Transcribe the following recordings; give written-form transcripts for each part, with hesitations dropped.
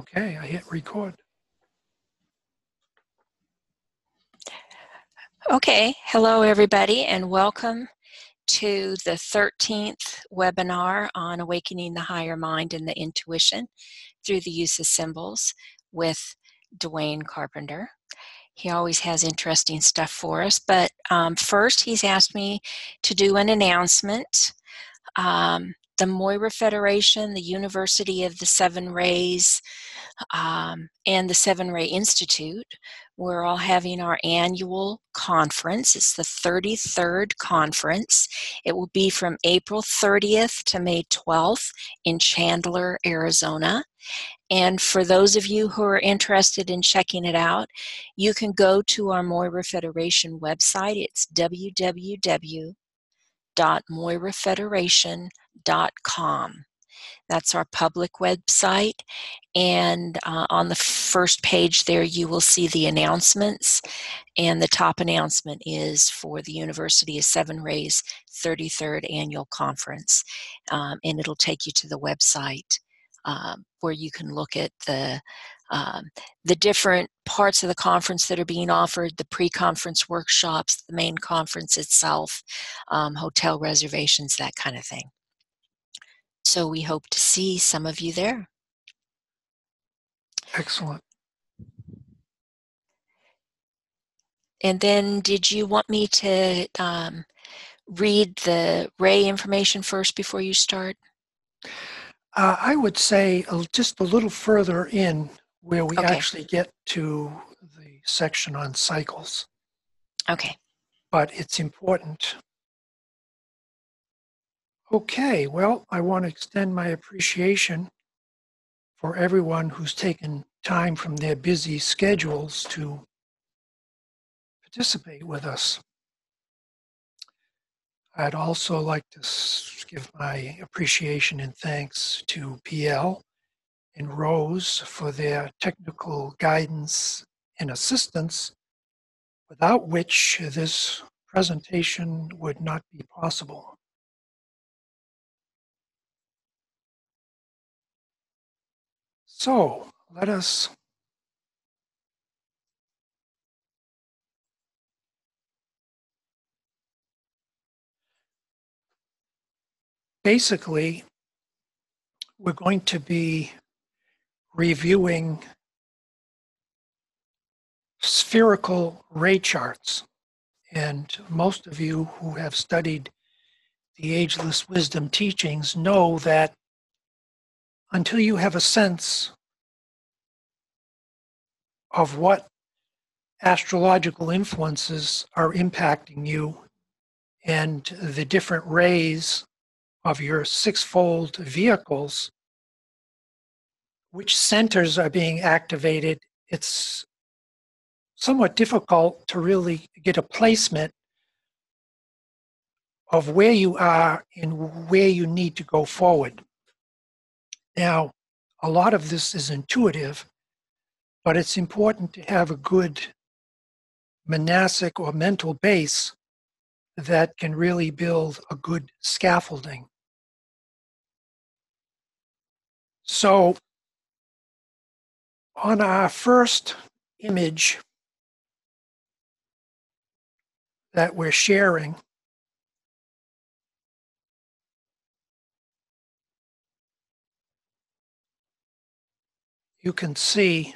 Okay, I hit record. Okay, hello everybody and welcome to the 13th webinar on awakening the higher mind and the intuition through the use of symbols with Dwayne Carpenter. He always has interesting stuff for us, but first he's asked me to do an announcement. The Moira Federation, the University of the Seven Rays, and the Seven Ray Institute, we're all having our annual conference. It's the 33rd conference. It will be from April 30th to May 12th in Chandler, Arizona. And for those of you who are interested in checking it out, you can go to our Moira Federation website. It's www.moirafederation.com. That's our public website, and on the first page there you will see the announcements, and the top announcement is for the University of Seven Rays 33rd Annual Conference, and it'll take you to the website where you can look at the different parts of the conference that are being offered, the pre-conference workshops, the main conference itself, hotel reservations, that kind of thing. So we hope to see some of you there. Excellent. And then did you want me to read the Ray information first before you start? I would say just a little further in where we actually get to the section on cycles. Okay. But it's important. Okay, well, I want to extend my appreciation for everyone who's taken time from their busy schedules to participate with us. I'd also like to give my appreciation and thanks to PL and Rose for their technical guidance and assistance, without which this presentation would not be possible. So let us basically, we're going to be reviewing spherical ray charts. And most of you who have studied the Ageless Wisdom teachings know that until you have a sense of what astrological influences are impacting you and the different rays of your sixfold vehicles, which centers are being activated, it's somewhat difficult to really get a placement of where you are and where you need to go forward. Now, a lot of this is intuitive, but it's important to have a good monastic or mental base that can really build a good scaffolding. So, on our first image that we're sharing, you can see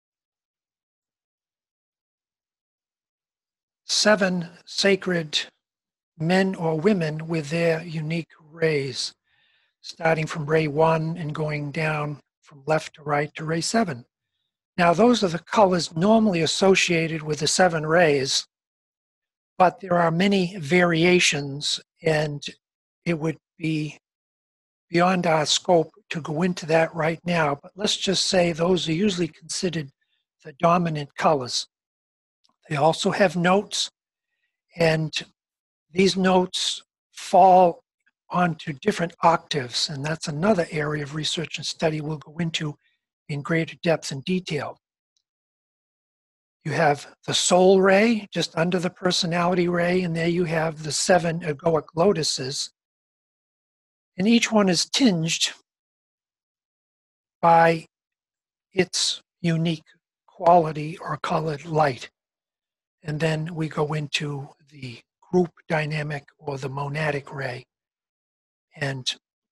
7 sacred men or women with their unique rays, starting from ray 1 and going down from left to right to ray 7. Now, those are the colors normally associated with the 7 rays, but there are many variations, and it would be beyond our scope to go into that right now. But let's just say those are usually considered the dominant colors. They also have notes, and these notes fall onto different octaves, and that's another area of research and study we'll go into in greater depth and detail. You have the soul ray just under the personality ray, and there you have the 7 egoic lotuses. And each one is tinged by its unique quality or colored light. And then we go into the group dynamic or the monadic ray. And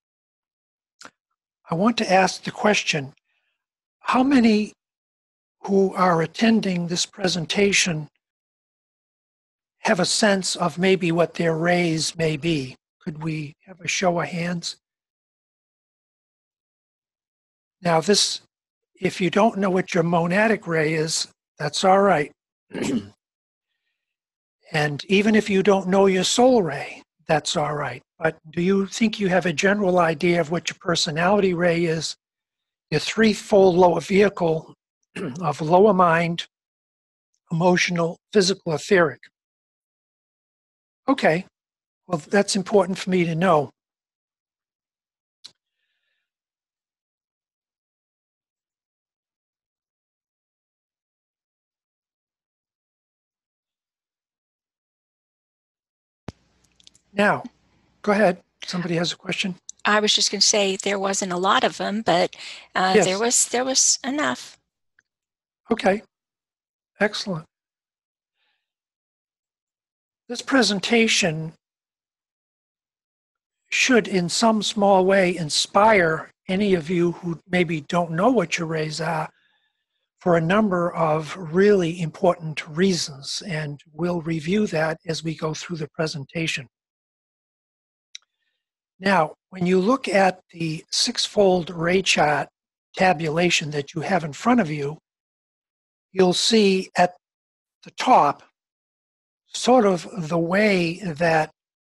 I want to ask the question, how many who are attending this presentation have a sense of maybe what their rays may be? Could we have a show of hands? Now this, if you don't know what your monadic ray is, that's all right. And even if you don't know your soul ray, that's all right. But do you think you have a general idea of what your personality ray is? Your threefold lower vehicle of lower mind, emotional, physical, etheric. Okay, well, that's important for me to know. Now, go ahead. Somebody has a question? I was just going to say there wasn't a lot of them, but Yes. there was enough. Okay, excellent. This presentation should in some small way inspire any of you who maybe don't know what your rays are for a number of really important reasons, and we'll review that as we go through the presentation. Now, when you look at the six-fold ray chart tabulation that you have in front of you, you'll see at the top sort of the way that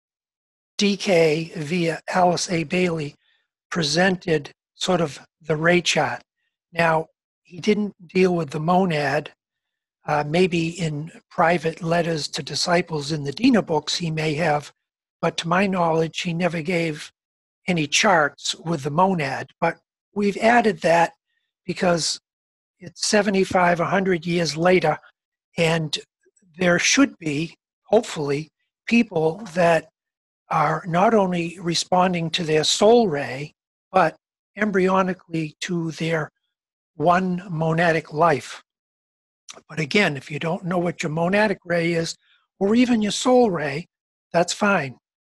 DK via Alice A. Bailey presented sort of the ray chart. Now, he didn't deal with the monad. Maybe in private letters to disciples in the Dina books he may have, but to my knowledge he never gave any charts with the monad. But we've added that because it's 75, 100 years later, and there should be, hopefully, people that are not only responding to their soul ray, but embryonically to their one monadic life. But again, if you don't know what your monadic ray is, or even your soul ray, that's fine.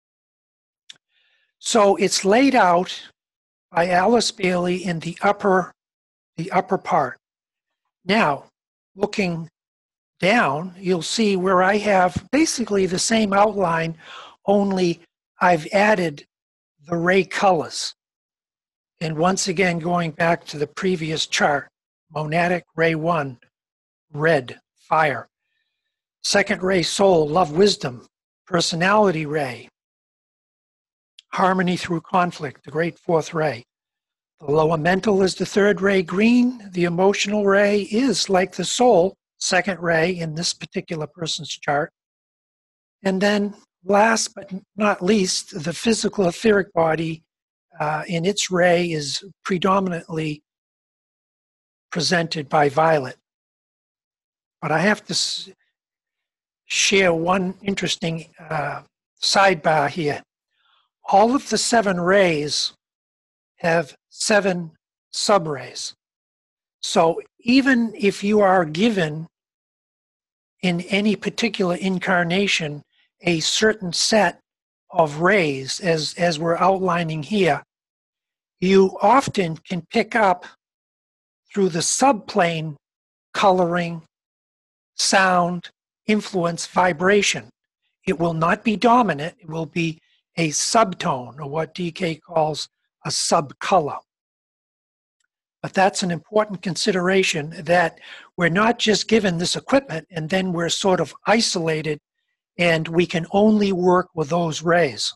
So it's laid out by Alice Bailey in the upper part. Now, looking down, you'll see where I have basically the same outline, only I've added the ray colors. And once again, going back to the previous chart, monadic ray 1, red, fire. Second ray, soul, love, wisdom. Personality ray, harmony through conflict, the great fourth ray. The lower mental is the third ray, green. The emotional ray is like the soul, second ray in this particular person's chart. And then last but not least, the physical etheric body in its ray is predominantly presented by violet. But I have to share one interesting sidebar here. All of the 7 rays have 7 subrays. So even if you are given in any particular incarnation a certain set of rays, as we're outlining here, you often can pick up through the subplane coloring, sound, influence, vibration. It will not be dominant. It will be a subtone, or what DK calls a subcolor. But that's an important consideration, that we're not just given this equipment and then we're sort of isolated and we can only work with those rays.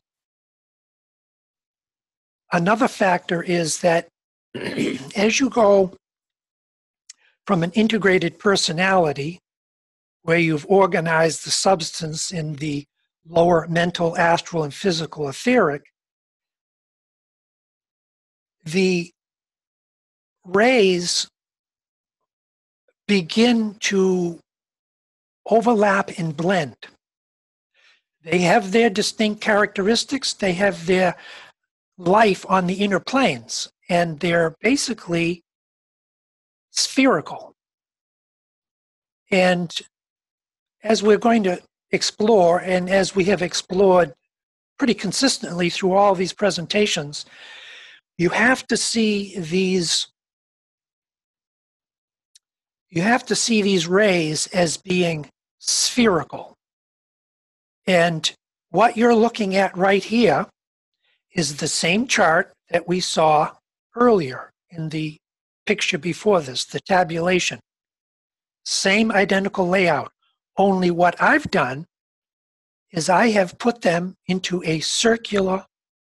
Another factor is that as you go from an integrated personality, where you've organized the substance in the lower mental, astral, and physical etheric, the rays begin to overlap and blend. They have their distinct characteristics. They have their life on the inner planes, and they're basically spherical. And as we're going to explore, and as we have explored pretty consistently through all these presentations, you have to see these rays as being spherical. And what you're looking at right here is the same chart that we saw earlier in the picture before this, the tabulation. Same identical layout. Only what I've done is I have put them into a circular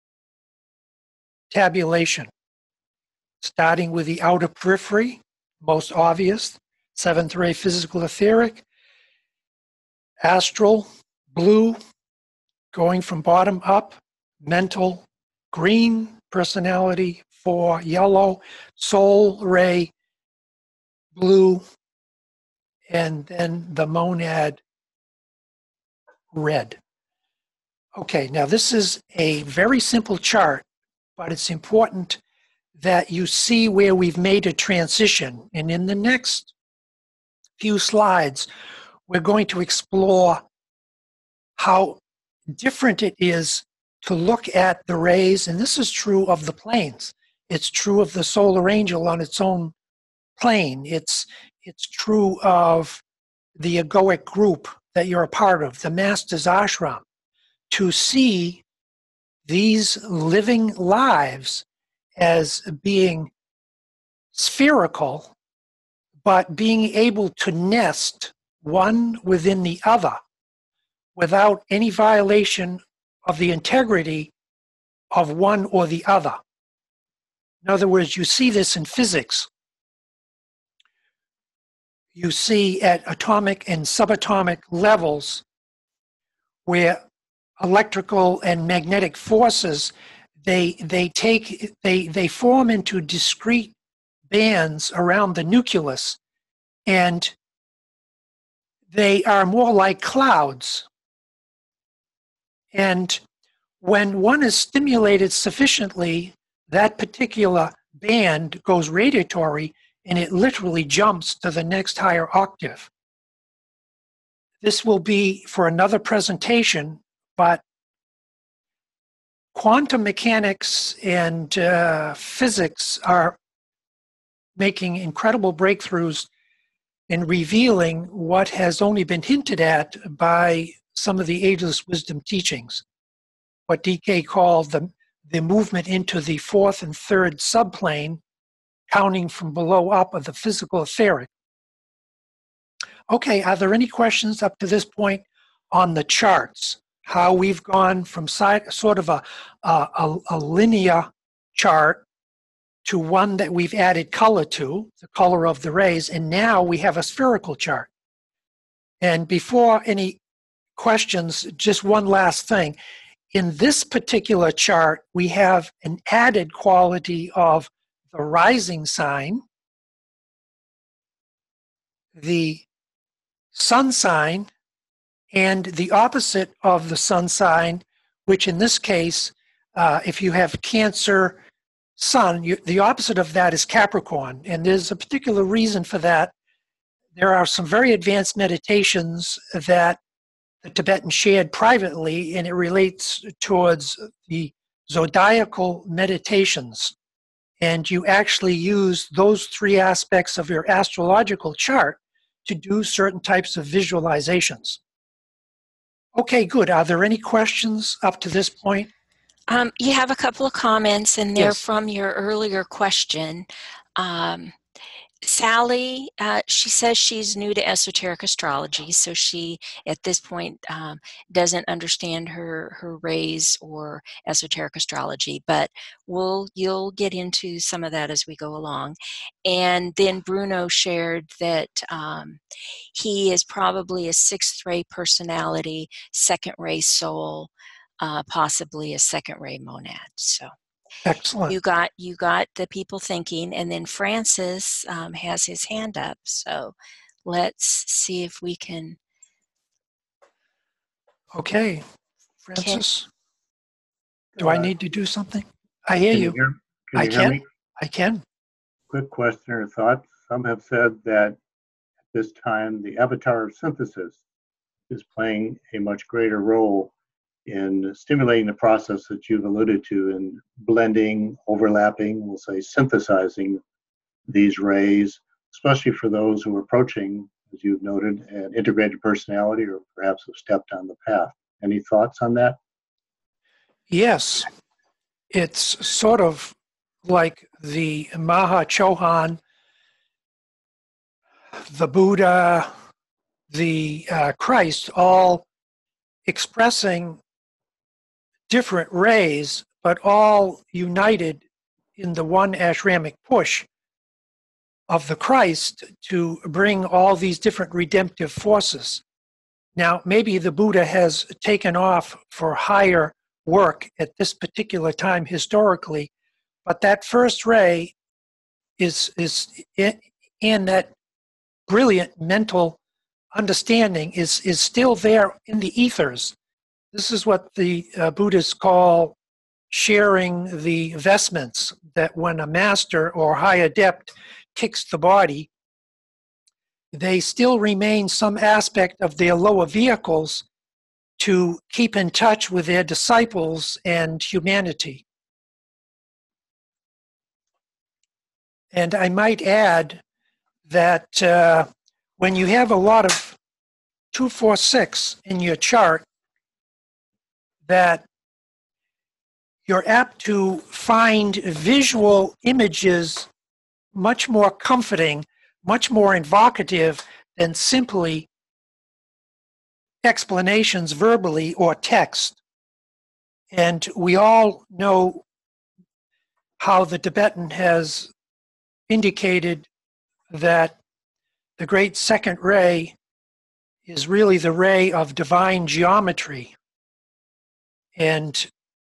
tabulation, starting with the outer periphery, most obvious, seventh ray physical etheric, astral, blue, going from bottom up, mental, green, personality, 4, yellow, soul ray, blue, and then the monad, red. Okay, now this is a very simple chart, but it's important that you see where we've made a transition. And in the next few slides, we're going to explore how different it is to look at the rays, and this is true of the planes. It's true of the solar angel on its own plane. It's true of the egoic group that you're a part of, the Master's Ashram, to see these living lives as being spherical, but being able to nest one within the other without any violation of the integrity of one or the other. In other words, you see this in physics. You see at atomic and subatomic levels where electrical and magnetic forces, they form into discrete bands around the nucleus, and they are more like clouds. And when one is stimulated sufficiently, that particular band goes radiatory and it literally jumps to the next higher octave. This will be for another presentation, but quantum mechanics and physics are making incredible breakthroughs in revealing what has only been hinted at by some of the ageless wisdom teachings, what DK called the movement into the fourth and third subplane, counting from below up of the physical etheric. Okay, are there any questions up to this point on the charts? How we've gone from sort of a linear chart to one that we've added color to, the color of the rays, and now we have a spherical chart. And before any questions, just one last thing. In this particular chart, we have an added quality of the rising sign, the sun sign, and the opposite of the sun sign, which in this case, if you have Cancer sun, the opposite of that is Capricorn. And there's a particular reason for that. There are some very advanced meditations that the Tibetans shared privately, and it relates towards the zodiacal meditations. And you actually use those three aspects of your astrological chart to do certain types of visualizations. Okay, good. Are there any questions up to this point? You have a couple of comments, and they're Yes. from your earlier question. Sally, she says she's new to esoteric astrology, so she, at this point, doesn't understand her rays or esoteric astrology, but you'll get into some of that as we go along. And then Bruno shared that he is probably a sixth ray personality, second ray soul, possibly a second ray monad. So Excellent. you got the people thinking. And then Francis has his hand up, so let's see if we can. Okay, Francis, do I need to do something? I hear you. Can you hear me? I can. Quick question or thoughts. Some have said that at this time the avatar synthesis is playing a much greater role in stimulating the process that you've alluded to in blending, overlapping, we'll say synthesizing these rays, especially for those who are approaching, as you've noted, an integrated personality or perhaps have stepped on the path. Any thoughts on that? Yes, it's sort of like the Maha Chohan, the Buddha, the Christ, all expressing different rays, but all united in the one ashramic push of the Christ to bring all these different redemptive forces. Now, maybe the Buddha has taken off for higher work at this particular time historically, but that first ray is in that brilliant mental understanding is still there in the ethers. This is what the Buddhists call sharing the vestments, that when a master or high adept kicks the body, they still remain some aspect of their lower vehicles to keep in touch with their disciples and humanity. And I might add that when you have a lot of 246 in your chart, that you're apt to find visual images much more comforting, much more evocative than simply explanations verbally or text. And we all know how the Tibetan has indicated that the great second ray is really the ray of divine geometry. And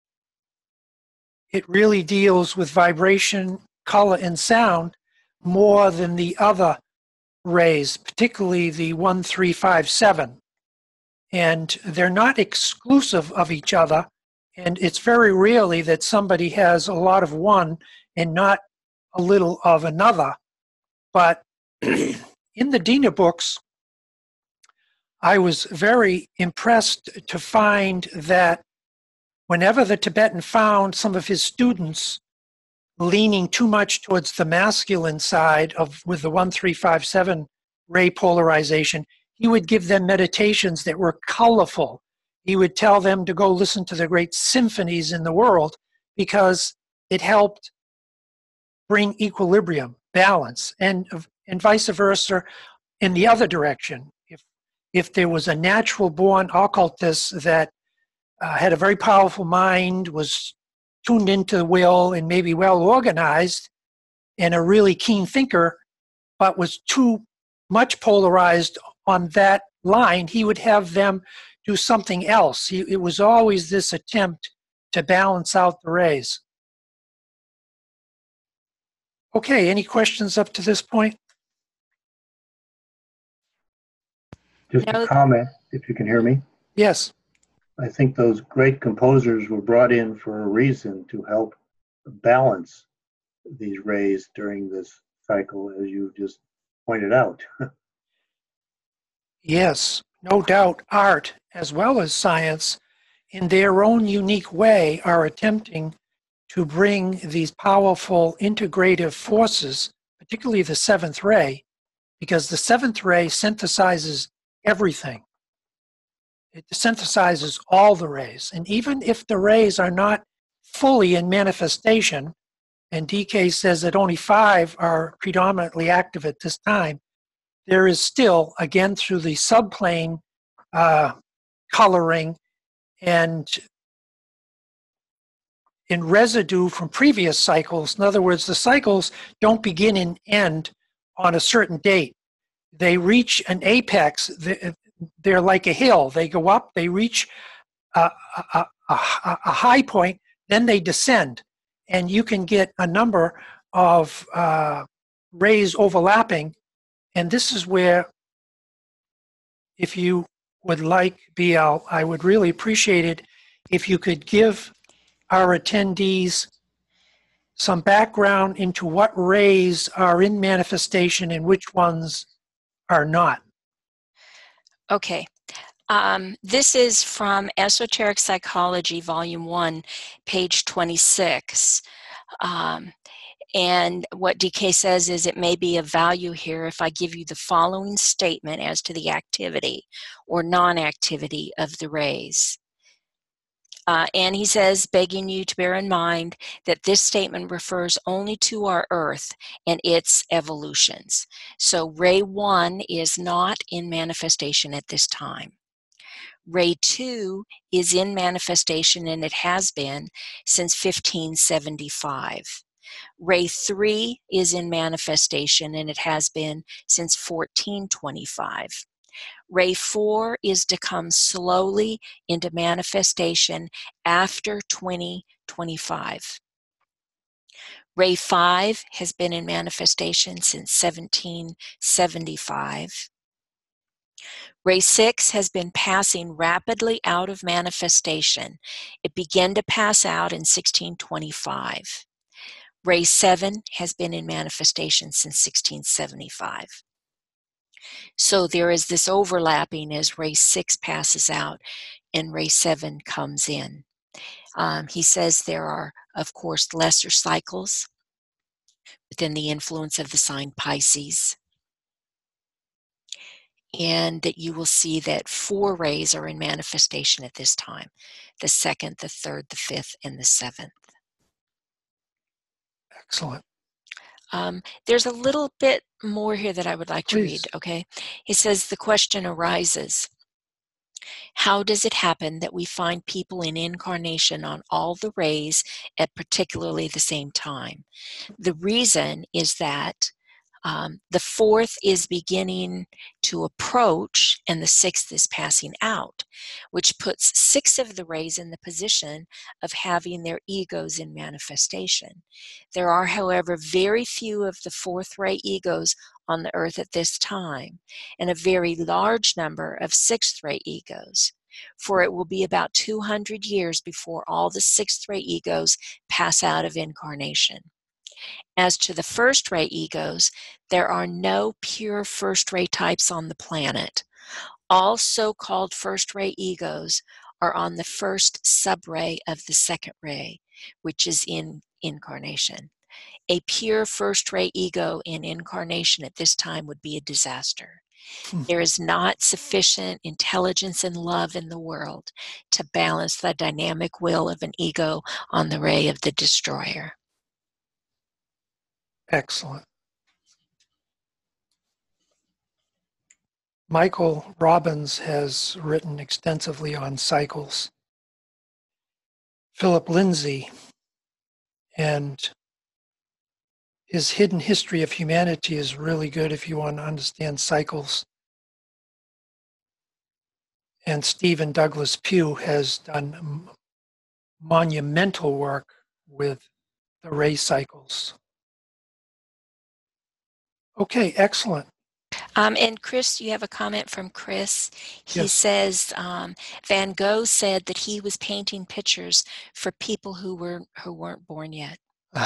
it really deals with vibration, color, and sound more than the other rays, particularly the 1, 3, 5, 7. And they're not exclusive of each other. And it's very rarely that somebody has a lot of one and not a little of another. But in the Dina books, I was very impressed to find that whenever the Tibetan found some of his students leaning too much towards the masculine side with the 1, 3, 5, 7 ray polarization, he would give them meditations that were colorful. He would tell them to go listen to the great symphonies in the world because it helped bring equilibrium, balance, and vice versa in the other direction. If there was a natural born occultist that had a very powerful mind, was tuned into the will and maybe well organized and a really keen thinker, but was too much polarized on that line, he would have them do something else. It was always this attempt to balance out the rays. Okay, any questions up to this point? Just a comment, if you can hear me. Yes. I think those great composers were brought in for a reason, to help balance these rays during this cycle, as you just pointed out. Yes, no doubt art as well as science, in their own unique way, are attempting to bring these powerful integrative forces, particularly the seventh ray, because the seventh ray synthesizes everything. It synthesizes all the rays. And even if the rays are not fully in manifestation, and DK says that only 5 are predominantly active at this time, there is still, again, through the subplane coloring and in residue from previous cycles. In other words, the cycles don't begin and end on a certain date. They reach an apex. They're like a hill. They go up, they reach a high point, then they descend. And you can get a number of rays overlapping. And this is where, if you would like, BL, I would really appreciate it if you could give our attendees some background into what rays are in manifestation and which ones are not. Okay. This is from Esoteric Psychology, Volume 1, page 26. And what DK says is it may be of value here if I give you the following statement as to the activity or non-activity of the rays. And he says, begging you to bear in mind that this statement refers only to our Earth and its evolutions. So ray 1 is not in manifestation at this time. Ray 2 is in manifestation, and it has been since 1575. Ray 3 is in manifestation, and it has been since 1425. Ray 4 is to come slowly into manifestation after 2025. Ray 5 has been in manifestation since 1775. Ray 6 has been passing rapidly out of manifestation. It began to pass out in 1625. Ray 7 has been in manifestation since 1675. So there is this overlapping as Ray 6 passes out and Ray 7 comes in. He says there are, of course, lesser cycles within the influence of the sign Pisces. And that you will see that 4 rays are in manifestation at this time: the 2nd, the 3rd, the 5th, and the 7th. Excellent. There's a little bit more here that I would like to Please. read, okay? He says, the question arises, how does it happen that we find people in incarnation on all the rays at particularly the same time? The reason is that the 4th is beginning to approach and the 6th is passing out, which puts 6 of the rays in the position of having their egos in manifestation. There are, however, very few of the 4th ray egos on the earth at this time, and a very large number of 6th ray egos. For it will be about 200 years before all the 6th ray egos pass out of incarnation. As to the 1st ray egos, there are no pure 1st ray types on the planet. All so-called 1st ray egos are on the 1st subray of the 2nd ray, which is in incarnation. A pure 1st ray ego in incarnation at this time would be a disaster. There is not sufficient intelligence and love in the world to balance the dynamic will of an ego on the ray of the destroyer. Excellent. Michael Robbins has written extensively on cycles. Philip Lindsay and his Hidden History of Humanity is really good if you want to understand cycles. And Stephen Douglas Pugh has done monumental work with the ray cycles. Okay, excellent. And Chris, you have a comment from Chris. He Yes. says Van Gogh said that he was painting pictures for people who weren't born yet.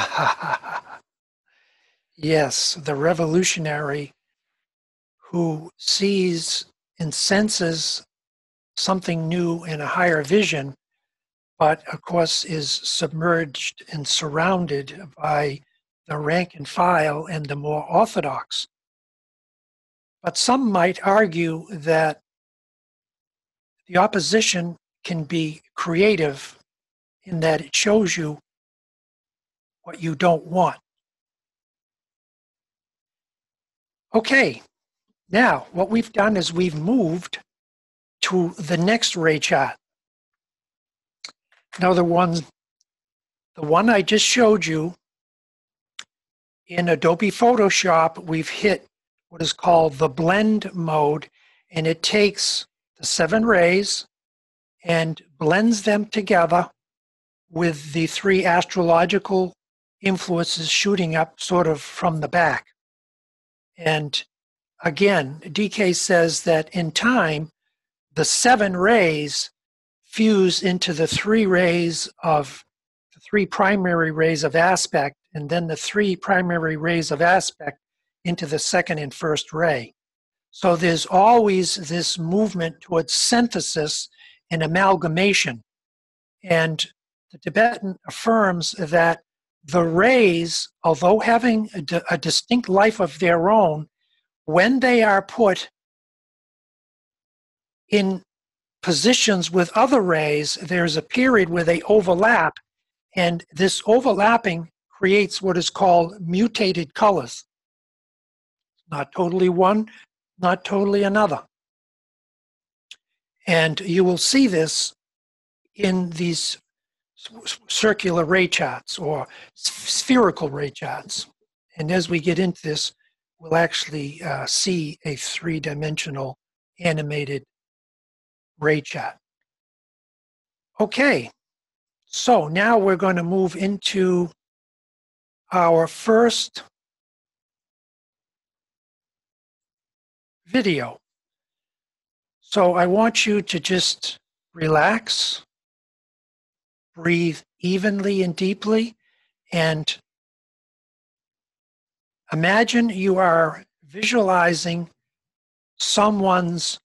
Yes, the revolutionary who sees and senses something new and a higher vision, but of course is submerged and surrounded by the rank and file and the more orthodox. But some might argue that the opposition can be creative in that it shows you what you don't want. Okay, now what we've done is we've moved to the next ray chart. Now the one I just showed you in Adobe Photoshop, we've hit what is called the blend mode, and it takes the 7 rays and blends them together with the 3 astrological influences shooting up sort of from the back. And again, DK says that in time, the 7 rays fuse into the 3 rays of the 3 primary rays of aspect, and then the 3 primary rays of aspect into the second and first ray. So there's always this movement towards synthesis and amalgamation. And the Tibetan affirms that the rays, although having a distinct life of their own, when they are put in positions with other rays, there's a period where they overlap, and this overlapping creates what is called mutated colors. Not totally one, not totally another. And you will see this in these circular ray charts or spherical ray charts. And as we get into this, we'll actually see a 3-dimensional animated ray chart. Okay, so now we're going to move into our first video. So I want you to just relax, breathe evenly and deeply, and imagine you are visualizing someone's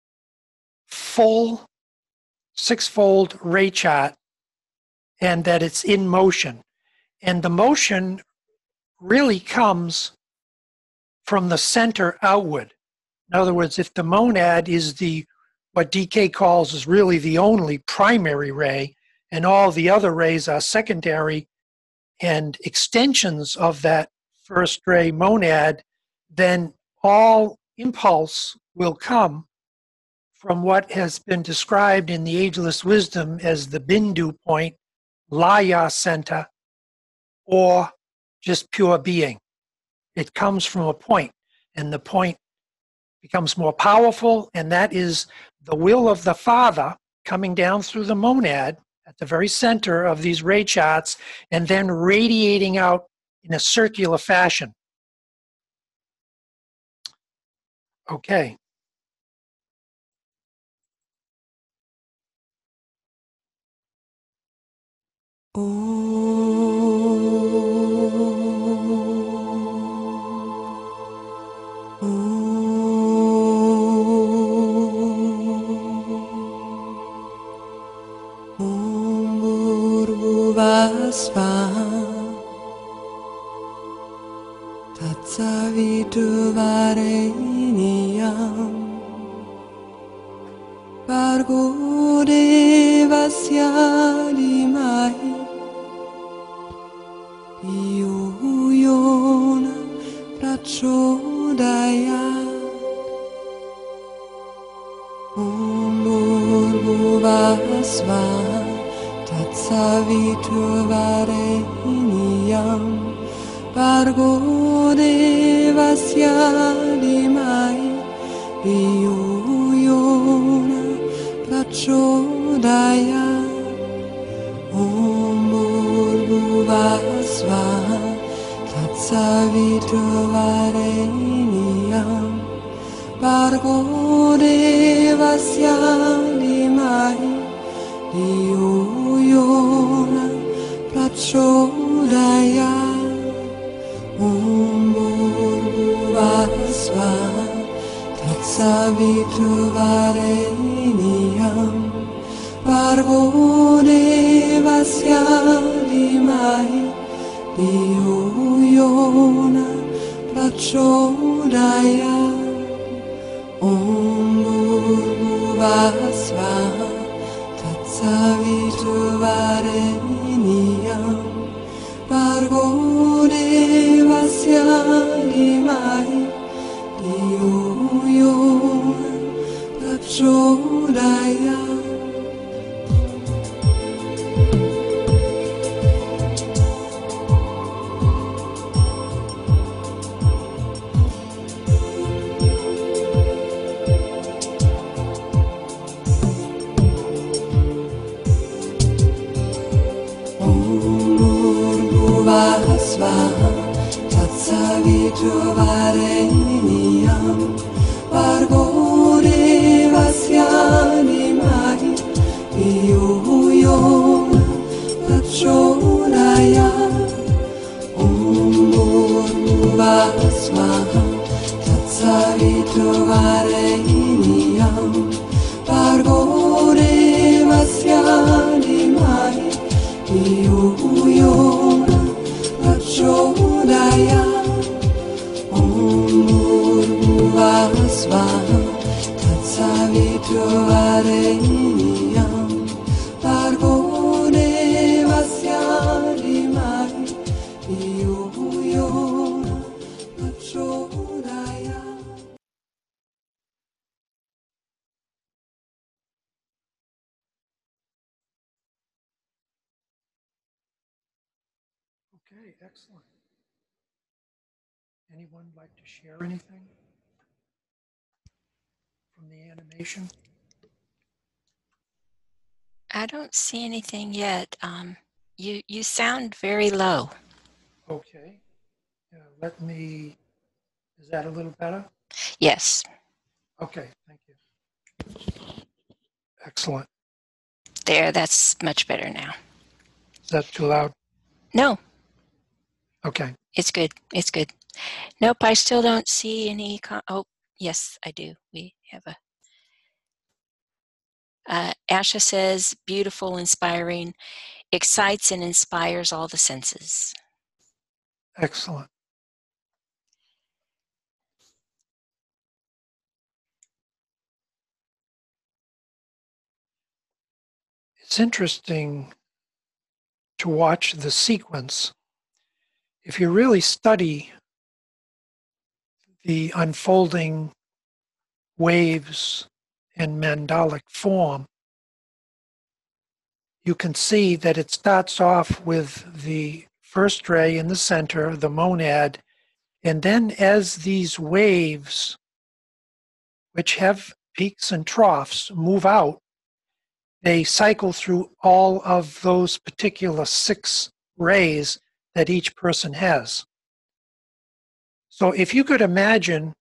full 6-fold ray chart and that it's in motion. And the motion really comes from the center outward. In other words, if the monad is what DK calls is really the only primary ray, and all the other rays are secondary and extensions of that first ray monad, then all impulse will come from what has been described in the Ageless Wisdom as the Bindu point, Laya center, or just pure being. It comes from a point, and the point becomes more powerful, and that is the will of the Father coming down through the monad at the very center of these ray charts, and then radiating out in a circular fashion. Okay. Tatsaviturvarenyam Bargo devasya dhimahi Dhiyo yona prachodayat Om Bhurvuvah Svaha Tatsaviturvarenyam Bargo devasya dhimahi Dhiyo yona prachodayat Om Bhurvuvah Svaha Tatsaviturvarenyam Bargo devasya dhimahi Dhiyo yona prachodayat Om Bhurvuvah Svaha Tatsaviturvarenyam Bargo devasya dhimahi Dhiyo yona prachodayat Om Bhurvuvah Svaha Tatsaviturvarenyam Bargo devasya dhimahi Dhiyo yona prachodayat Svaha Tatsaviturvarenyam Bargo devasya dhimahi Dhiyo yona prachodayat Om Bhurbhuva Swaha Tatsaviturvarenyam Bhargo Devasya Dhimahi Dhiyo Yo Prachodayat Om Bhurbhuva Swaha Tatsaviturvarenyam Bhargo Devasya Dhimahi Dhiyo Yo Prachodayat. Okay, excellent. Anyone like to share anything from the animation? I don't see anything yet. You sound very low. Okay. Let me, is that a little better? Yes, Okay, thank you. Excellent. there, that's much better now. Is that too loud? No, Okay. it's good. It's good. Nope, I still don't see any. Oh, yes, I do. We have a. Asha says, beautiful, inspiring, excites and inspires all the senses. Excellent. It's interesting to watch the sequence. If you really study the unfolding waves in mandalic form, you can see that it starts off with the first ray in the center, the monad, and then as these waves, which have peaks and troughs, move out, they cycle through all of those particular 6 rays that each person has. So if you could imagine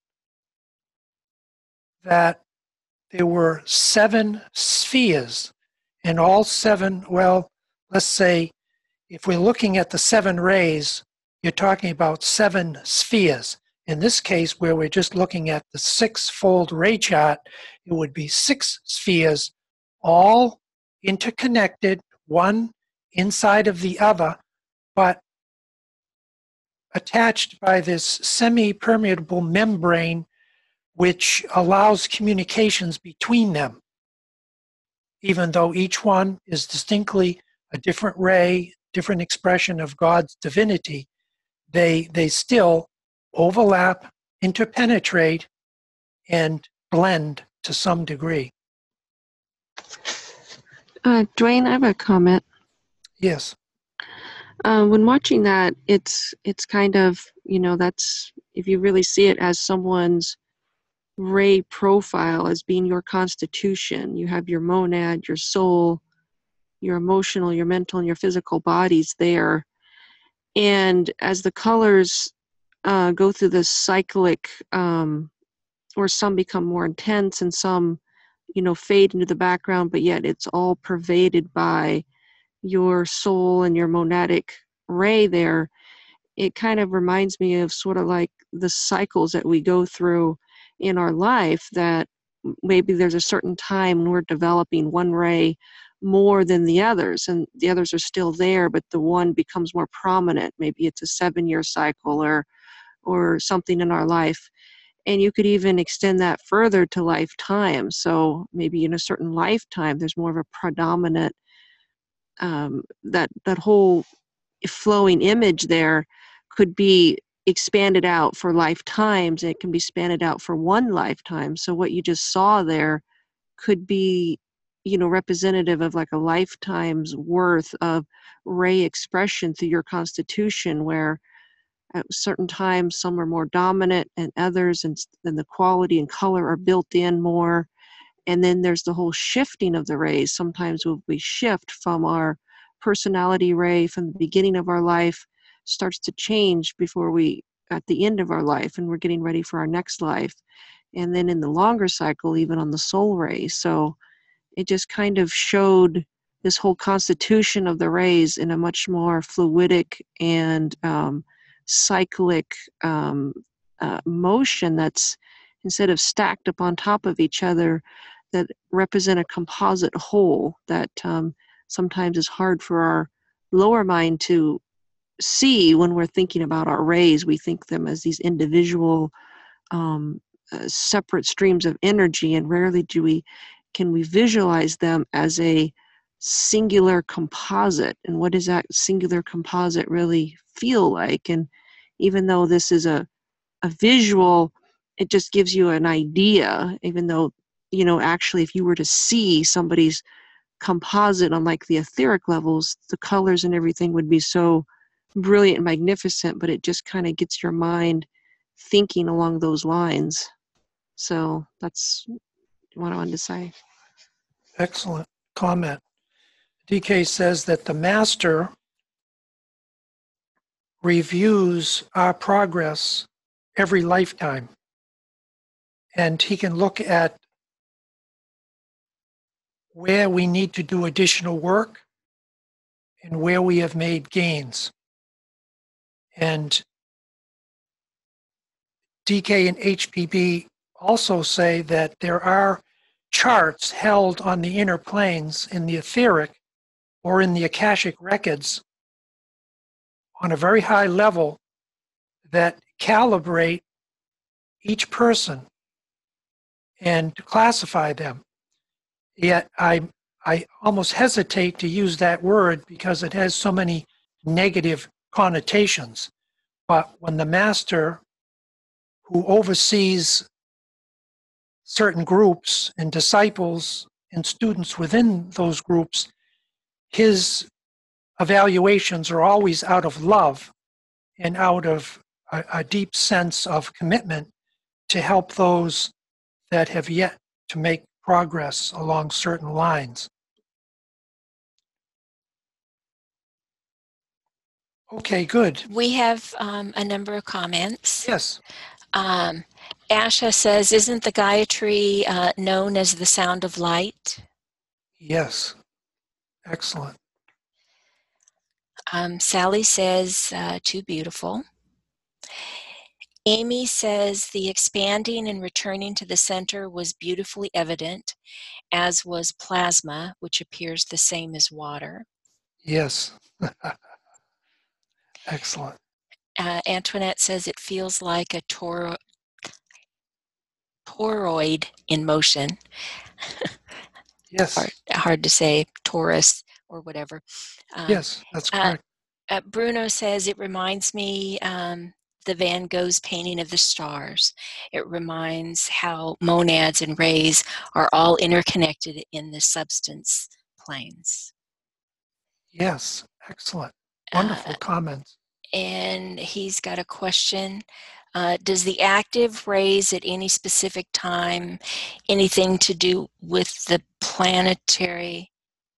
that there were 7 spheres, and all 7, well, let's say if we're looking at the 7 rays, you're talking about 7 spheres. In this case, where we're just looking at the 6-fold ray chart, it would be 6 spheres, all interconnected, one inside of the other, but attached by this semi-permeable membrane which allows communications between them. Even though each one is distinctly a different ray, different expression of God's divinity, they still overlap, interpenetrate, and blend to some degree. Dwayne, I have a comment. Yes. When watching that, it's kind of, that's, if you really see it as someone's ray profile as being your constitution, you have your monad, your soul, your emotional, your mental, and your physical bodies there. And as the colors go through this cyclic, or some become more intense and some, fade into the background, but yet it's all pervaded by your soul and your monadic ray there, it kind of reminds me of sort of like the cycles that we go through in our life, that maybe there's a certain time when we're developing one ray more than the others, and the others are still there, but the one becomes more prominent. Maybe it's a 7-year cycle or something in our life. And you could even extend that further to lifetime. So maybe in a certain lifetime, there's more of a predominant, that whole flowing image there could be expanded out for lifetimes. It can be expanded out for one lifetime. So what you just saw there could be, representative of like a lifetime's worth of ray expression through your constitution, where at certain times some are more dominant and others, and then the quality and color are built in more. And then there's the whole shifting of the rays. Sometimes we shift from our personality ray from the beginning of our life, starts to change before we at the end of our life, and we're getting ready for our next life. And then in the longer cycle, even on the soul ray. So it just kind of showed this whole constitution of the rays in a much more fluidic and cyclic motion that's, instead of stacked upon top of each other, that represent a composite whole that sometimes is hard for our lower mind to see when we're thinking about our rays. We think them as these individual separate streams of energy, and rarely can we visualize them as a singular composite. And what does that singular composite really feel like? And even though this is a visual, it just gives you an idea, even though, actually if you were to see somebody's composite on like the etheric levels, the colors and everything would be so brilliant and magnificent, but it just kind of gets your mind thinking along those lines. So that's what I wanted to say. Excellent comment. DK says that the master reviews our progress every lifetime, and he can look at where we need to do additional work and where we have made gains. And DK and HPB also say that there are charts held on the inner planes in the etheric or in the Akashic records on a very high level that calibrate each person and classify them. Yet I almost hesitate to use that word because it has so many negative connotations. But when the master, who oversees certain groups and disciples and students within those groups, his evaluations are always out of love and out of a deep sense of commitment to help those that have yet to make progress along certain lines. Okay, good. We have a number of comments. Yes. Asha says, isn't the Gayatri known as the sound of light? Yes. Excellent. Sally says, too beautiful. Amy says, the expanding and returning to the center was beautifully evident, as was plasma, which appears the same as water. Yes. Excellent. Antoinette says it feels like a toroid in motion. Yes. Hard to say, torus or whatever. Yes, that's correct. Bruno says it reminds me the Van Gogh's painting of the stars. It reminds how monads and rays are all interconnected in the substance planes. Yes, excellent. Wonderful comments. And he's got a question. Does the active rays at any specific time anything to do with the planetary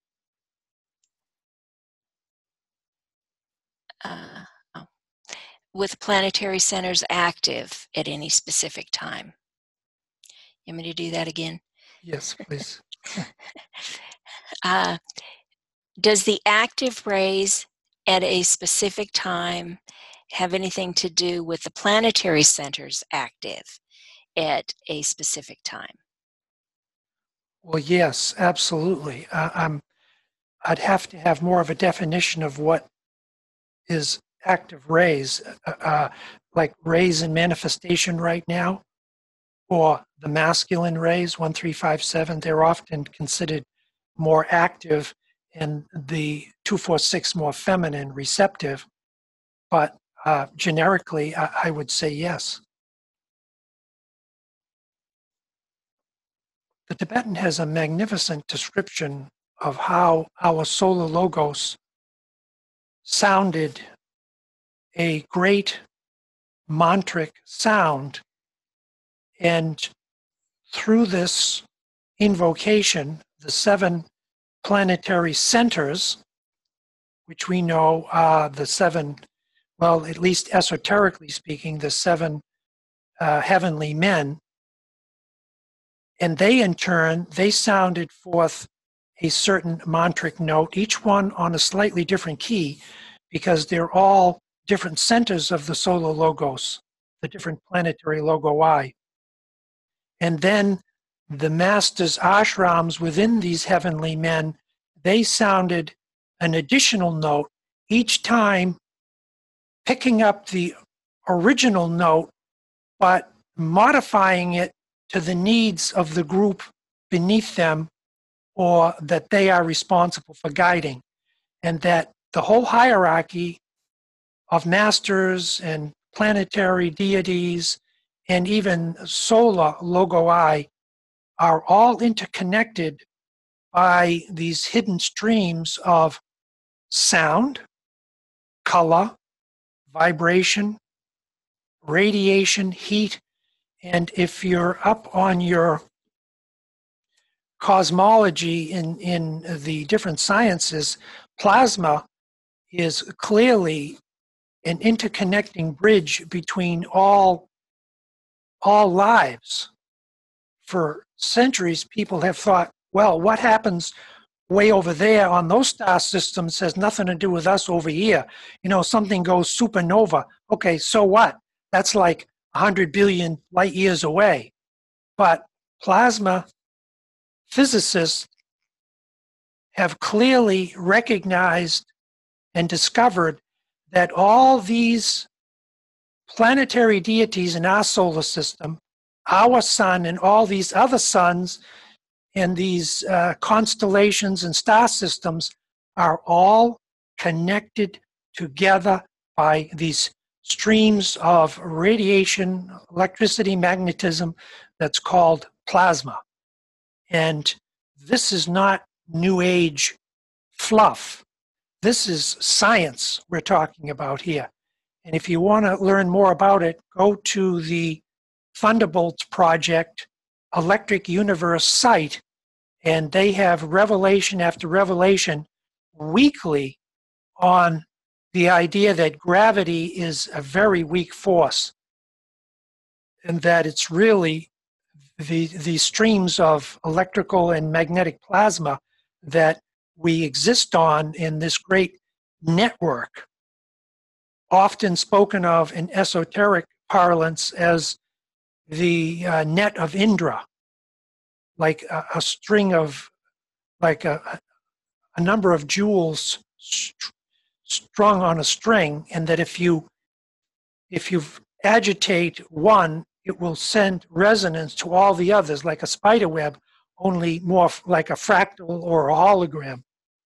with planetary centers active at any specific time? You want me to do that again? Yes, please. Does the active rays at a specific time have anything to do with the planetary centers active at a specific time? Well, yes, absolutely. I'd have to have more of a definition of what is active rays, like rays in manifestation right now, or the masculine rays, 1, 3, 5, 7. They're often considered more active, and the 2, 4, 6 more feminine, receptive. But generically, I would say yes. The Tibetan has a magnificent description of how our solar logos sounded a great mantric sound, and through this invocation, the 7 planetary centers, which we know are the 7, well, at least esoterically speaking, the 7 heavenly men, and they in turn, they sounded forth a certain mantric note, each one on a slightly different key, because they're all different centers of the solar logos, the different planetary logoi. And then the masters' ashrams within these heavenly men, they sounded an additional note each time, picking up the original note, but modifying it to the needs of the group beneath them, or that they are responsible for guiding. And that the whole hierarchy of masters and planetary deities and even solar logoi are all interconnected by these hidden streams of sound, color, vibration, radiation, heat. And if you're up on your cosmology in the different sciences, plasma is clearly an interconnecting bridge between all lives. For centuries, people have thought, well, what happens way over there on those star systems has nothing to do with us over here. You know, something goes supernova. Okay, so what? That's like 100 billion light years away. But plasma physicists have clearly recognized and discovered that all these planetary deities in our solar system, our sun and all these other suns and these constellations and star systems are all connected together by these streams of radiation, electricity, magnetism that's called plasma. And this is not New Age fluff. This is science we're talking about here. And if you want to learn more about it, go to the Thunderbolts Project Electric Universe site, and they have revelation after revelation weekly on the idea that gravity is a very weak force, and that it's really the streams of electrical and magnetic plasma that we exist on in this great network, often spoken of in esoteric parlance as the net of Indra, like a string of, like a number of jewels strung on a string, and that if you agitate one, it will send resonance to all the others, like a spider web, only more like a fractal or a hologram.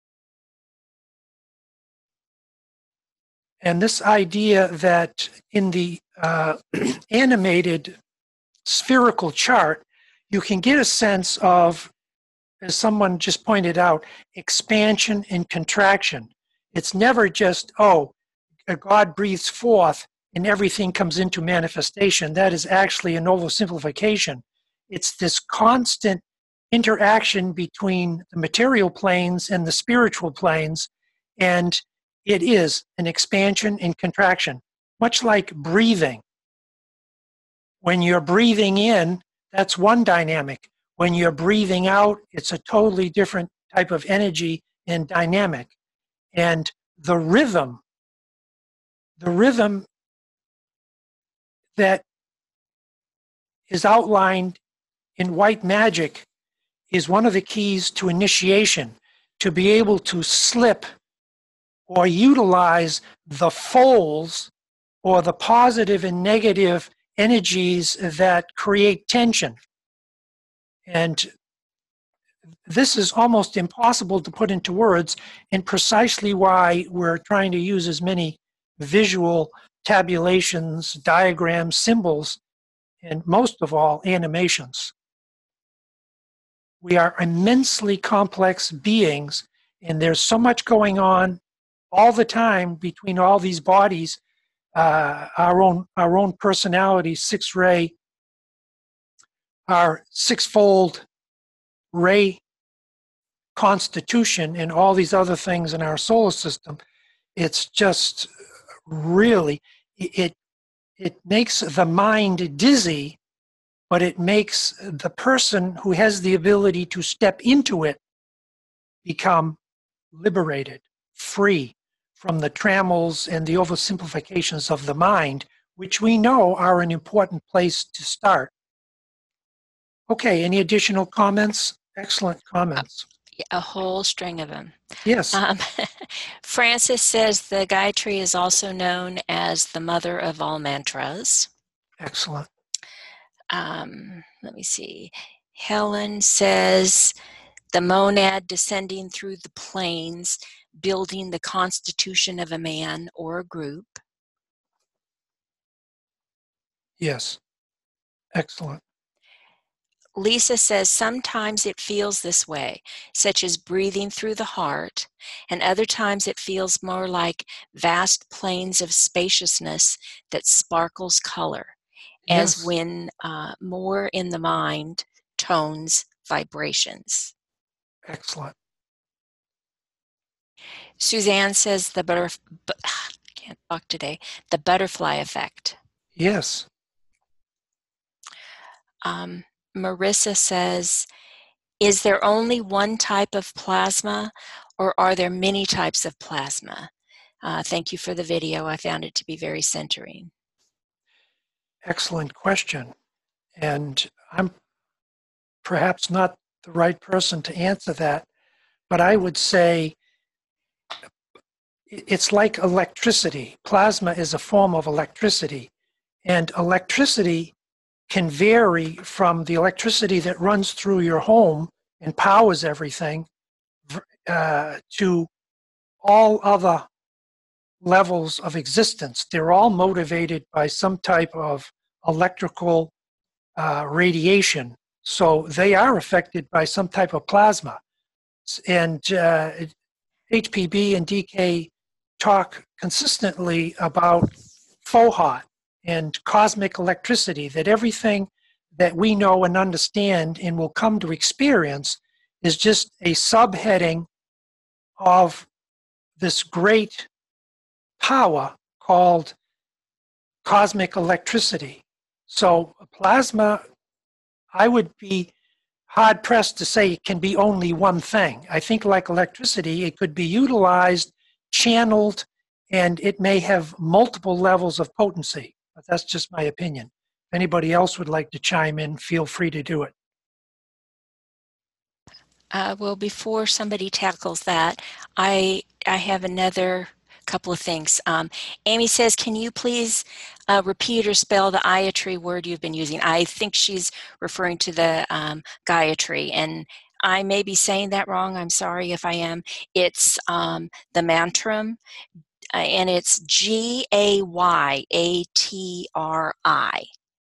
And this idea that in the animated spherical chart, you can get a sense of, as someone just pointed out, expansion and contraction. It's never just, oh, God breathes forth and everything comes into manifestation. That is actually an oversimplification. It's this constant interaction between the material planes and the spiritual planes, and it is an expansion and contraction, much like breathing. When you're breathing in, that's one dynamic. When you're breathing out, it's a totally different type of energy and dynamic. And the rhythm that is outlined in white magic is one of the keys to initiation, to be able to slip or utilize the folds or the positive and negative energies that create tension. And this is almost impossible to put into words, and precisely why we're trying to use as many visual tabulations, diagrams, symbols, and most of all, animations. We are immensely complex beings, and there's so much going on all the time between all these bodies, our own personality, six-ray, our six-fold ray constitution, and all these other things in our solar system. It's just really, it makes the mind dizzy, but it makes the person who has the ability to step into it become liberated, free from the trammels and the oversimplifications of the mind, which we know are an important place to start. Okay, any additional comments? Excellent comments. A whole string of them. Yes, Francis says the Gayatri is also known as the mother of all mantras. excellent. Let me see. Helen says the monad descending through the planes, building the constitution of a man or a group. Yes, excellent. Lisa says sometimes it feels this way, such as breathing through the heart, and other times it feels more like vast plains of spaciousness that sparkles color, as Yes, when more in the mind, tones, vibrations. excellent. Suzanne says can't talk today, the butterfly effect. Yes, Marissa says, is there only one type of plasma, or are there many types of plasma? Thank you for the video. I found it to be very centering. excellent question. And I'm perhaps not the right person to answer that, but I would say it's like electricity. Plasma is a form of electricity, and electricity can vary from the electricity that runs through your home and powers everything to all other levels of existence. They're all motivated by some type of electrical radiation. So they are affected by some type of plasma. And HPB and DK talk consistently about Fohat and cosmic electricity, that everything that we know and understand and will come to experience is just a subheading of this great power called cosmic electricity. So plasma, I would be hard pressed to say it can be only one thing. I think like electricity, it could be utilized, channeled, and it may have multiple levels of potency. But that's just my opinion. If anybody else would like to chime in, feel free to do it. Well, before somebody tackles that, I have another couple of things. Amy says, can you please repeat or spell the Gayatri word you've been using? I think she's referring to the Gayatri, and I may be saying that wrong. I'm sorry if I am. It's the mantram, and it's Gayatri.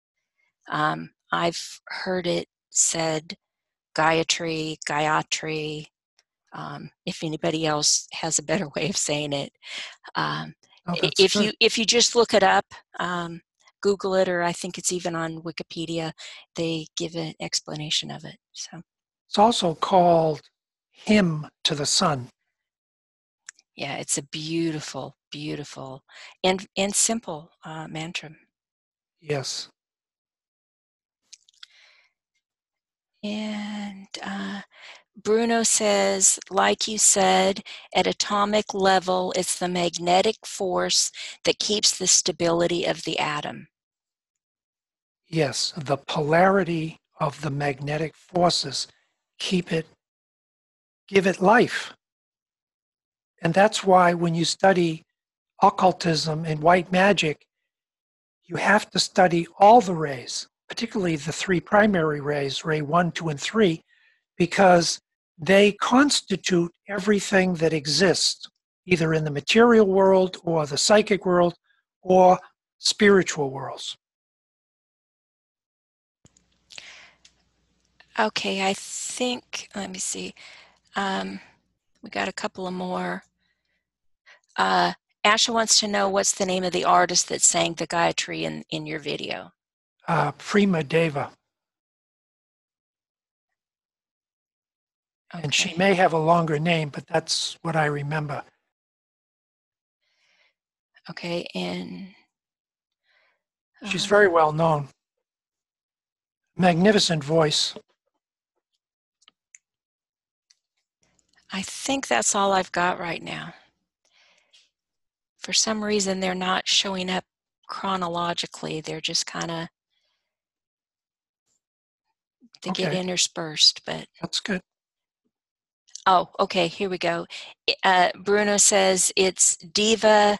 I've heard it said Gayatri, Gayatri. If anybody else has a better way of saying it, Oh, that's if good. you just look it up, Google it, or I think it's even on Wikipedia, they give an explanation of it. So It's also called Hymn to the Sun. yeah, it's a beautiful, beautiful, and simple mantra. Yes. And Bruno says, like you said, at atomic level, it's the magnetic force that keeps the stability of the atom. Yes, the polarity of the magnetic forces give it life. And that's why when you study occultism and white magic, you have to study all the rays, particularly the three primary rays, ray 1, 2, and 3, because they constitute everything that exists, either in the material world or the psychic world or spiritual worlds. Okay, I think, let me see. We got a couple of more. Asha wants to know what's the name of the artist that sang the Gayatri in your video. Prima Deva. Okay. And she may have a longer name, but that's what I remember. Okay, and She's very well known. Magnificent voice. I think that's all I've got right now. For some reason, they're not showing up chronologically. They're just kind of, they get Okay. interspersed, but That's good. oh, okay, here we go. Bruno says it's Diva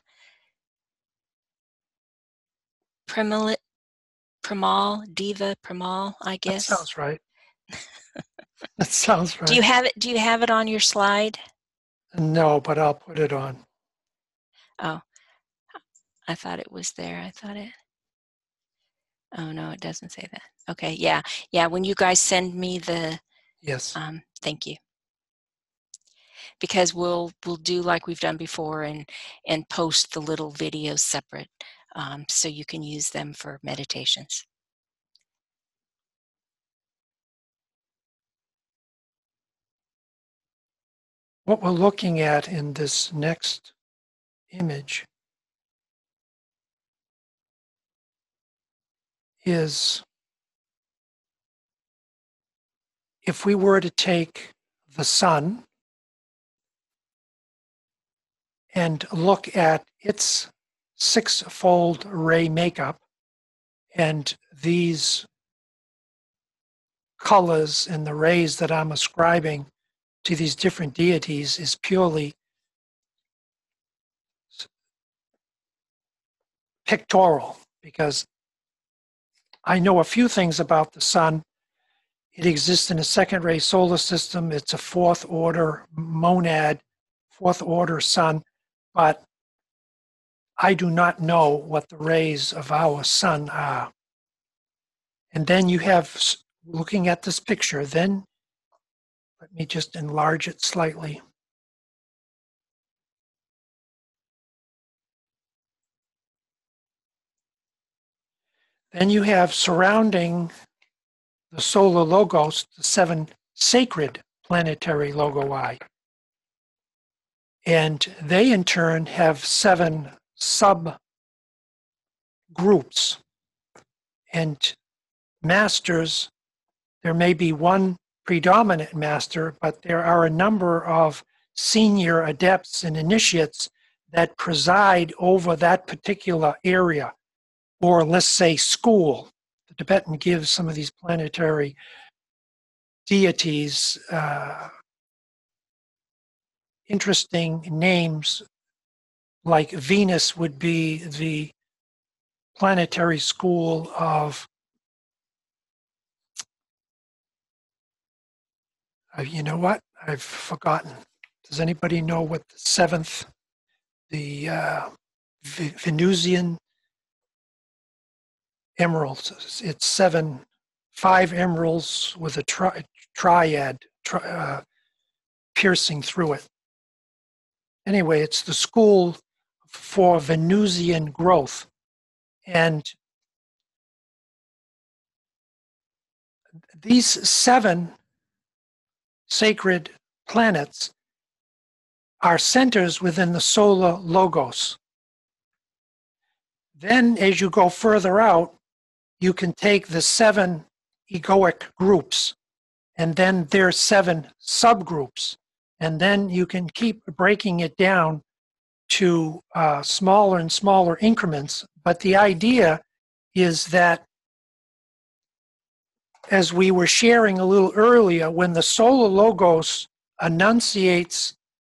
Primal, Diva Primal, I That guess. sounds right. That sounds right. Do you have it on your slide? No, but I'll put it on. Oh, I thought it was there. I thought it. Oh no, it doesn't say that. Okay, yeah. When you guys send me the, Yes. thank you. Because we'll do like we've done before and post the little videos separate, so you can use them for meditations. What we're looking at in this next image is if we were to take the sun and look at its six-fold ray makeup, and these colors and the rays that I'm ascribing to these different deities is purely pictorial, because I know a few things about the sun. It exists in a second ray solar system. It's a fourth order monad, fourth order sun, but I do not know what the rays of our sun are. And then you have, looking at this picture, then let me just enlarge it slightly. Then you have surrounding the solar logos, the seven sacred planetary logoi. And they in turn have seven subgroups and masters. There may be one predominant master, but there are a number of senior adepts and initiates that preside over that particular area, or let's say school. The Tibetan gives some of these planetary deities interesting names, like Venus would be the planetary school of, you know what? I've forgotten. Does anybody know what the seventh, the Venusian emeralds? It's five emeralds with a triad piercing through it. Anyway, it's the school for Venusian growth. And these seven sacred planets are centers within the solar logos. Then as you go further out, you can take the seven egoic groups, and then there's seven subgroups. And then you can keep breaking it down to smaller and smaller increments. But the idea is that, as we were sharing a little earlier, when the solar logos enunciates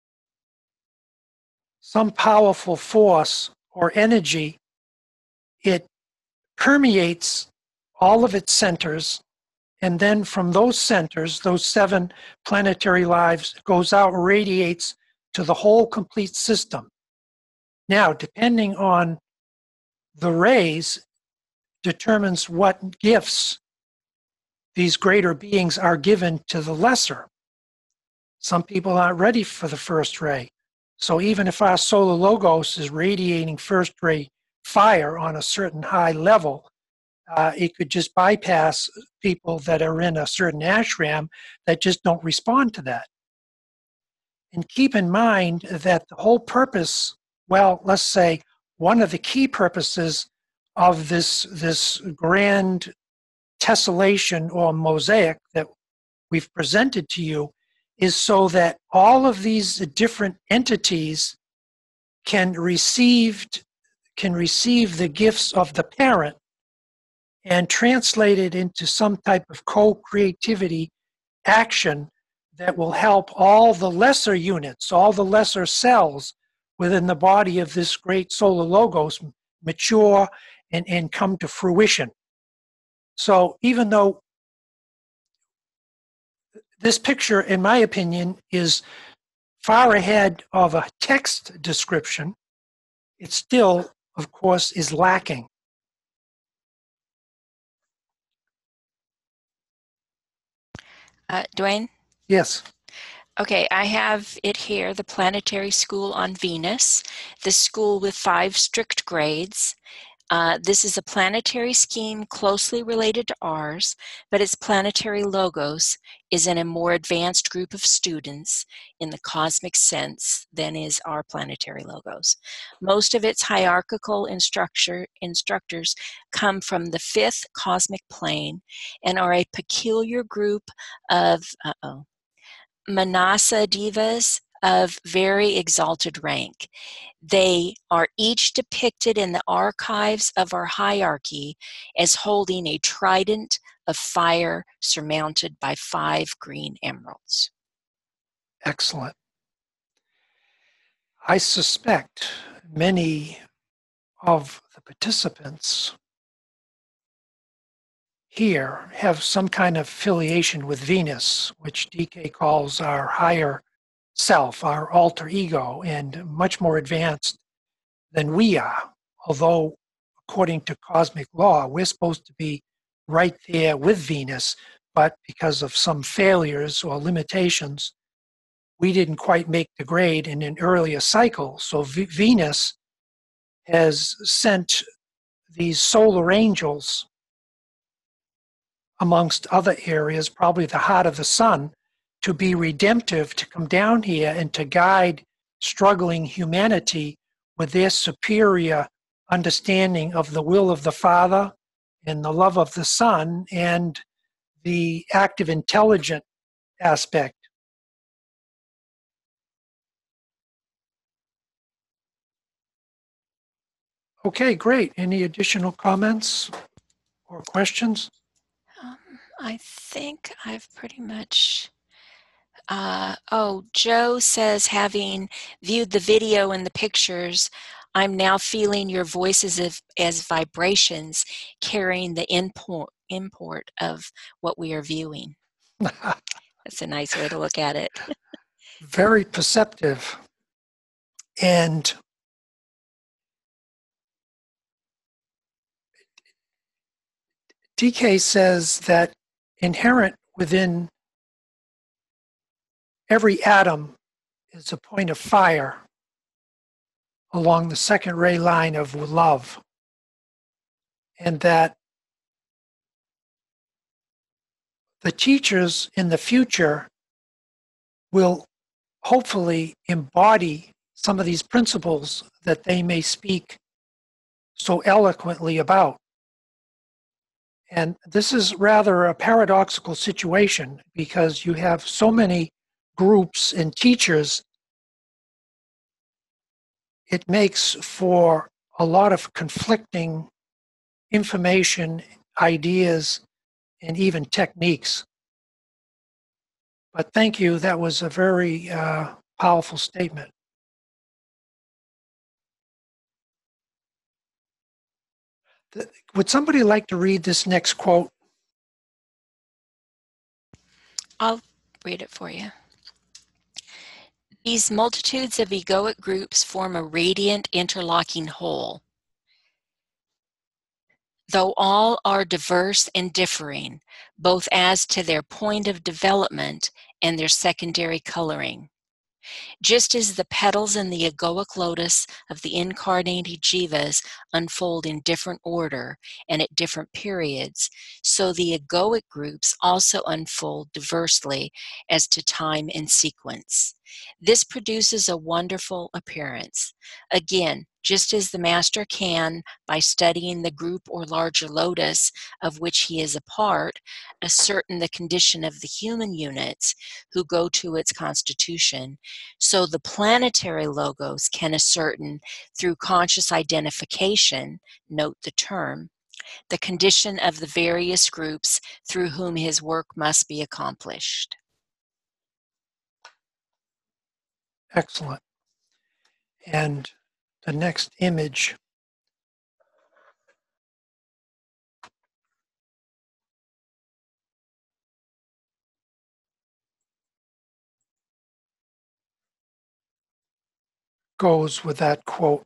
some powerful force or energy, it permeates all of its centers, and then from those centers, those seven planetary lives, goes out, radiates to the whole complete system. Now, depending on the rays, determines what gifts these greater beings are given to the lesser. Some people aren't ready for the first ray. So even if our solar logos is radiating first ray fire on a certain high level, it could just bypass people that are in a certain ashram that just don't respond to that. And keep in mind that the whole purpose, well, let's say one of the key purposes of this grand tessellation or mosaic that we've presented to you is so that all of these different entities can receive the gifts of the parent and translate it into some type of co-creativity action that will help all the lesser units, all the lesser cells within the body of this great solar logos mature and come to fruition. So even though this picture, in my opinion, is far ahead of a text description, it still, of course, is lacking. Dwayne? Yes. Okay, I have it here, the Planetary School on Venus, the school with 5 strict grades. This is a planetary scheme closely related to ours, but its planetary logos is in a more advanced group of students in the cosmic sense than is our planetary logos. Most of its hierarchical instructors come from the 5th cosmic plane and are a peculiar group of Manasa Devas of very exalted rank. They are each depicted in the archives of our hierarchy as holding a trident of fire surmounted by 5 green emeralds. Excellent. I suspect many of the participants here have some kind of affiliation with Venus, which DK calls our higher self, our alter ego, and much more advanced than we are. Although, according to cosmic law, we're supposed to be right there with Venus, but because of some failures or limitations, we didn't quite make the grade in an earlier cycle. So Venus has sent these solar angels, amongst other areas, probably the heart of the sun, to be redemptive, to come down here and to guide struggling humanity with their superior understanding of the will of the Father and the love of the Son and the active intelligent aspect. Okay, great. Any additional comments or questions? I think I've pretty much... Joe says, having viewed the video and the pictures, I'm now feeling your voices as vibrations carrying the import of what we are viewing. That's a nice way to look at it. Very perceptive. And DK says that inherent within every atom is a point of fire along the second ray line of love. And that the teachers in the future will hopefully embody some of these principles that they may speak so eloquently about. And this is rather a paradoxical situation because you have so many groups and teachers. It makes for a lot of conflicting information, ideas, and even techniques. But thank you. That was a very powerful statement. Would somebody like to read this next quote? I'll read it for you. These multitudes of egoic groups form a radiant interlocking whole. Though all are diverse and differing, both as to their point of development and their secondary coloring. Just as the petals in the egoic lotus of the incarnated jivas unfold in different order and at different periods, so the egoic groups also unfold diversely as to time and sequence. This produces a wonderful appearance. Again, just as the master can, by studying the group or larger lotus of which he is a part, ascertain the condition of the human units who go to its constitution, so the planetary logos can ascertain through conscious identification, note the term, the condition of the various groups through whom his work must be accomplished. Excellent. And the next image goes with that quote.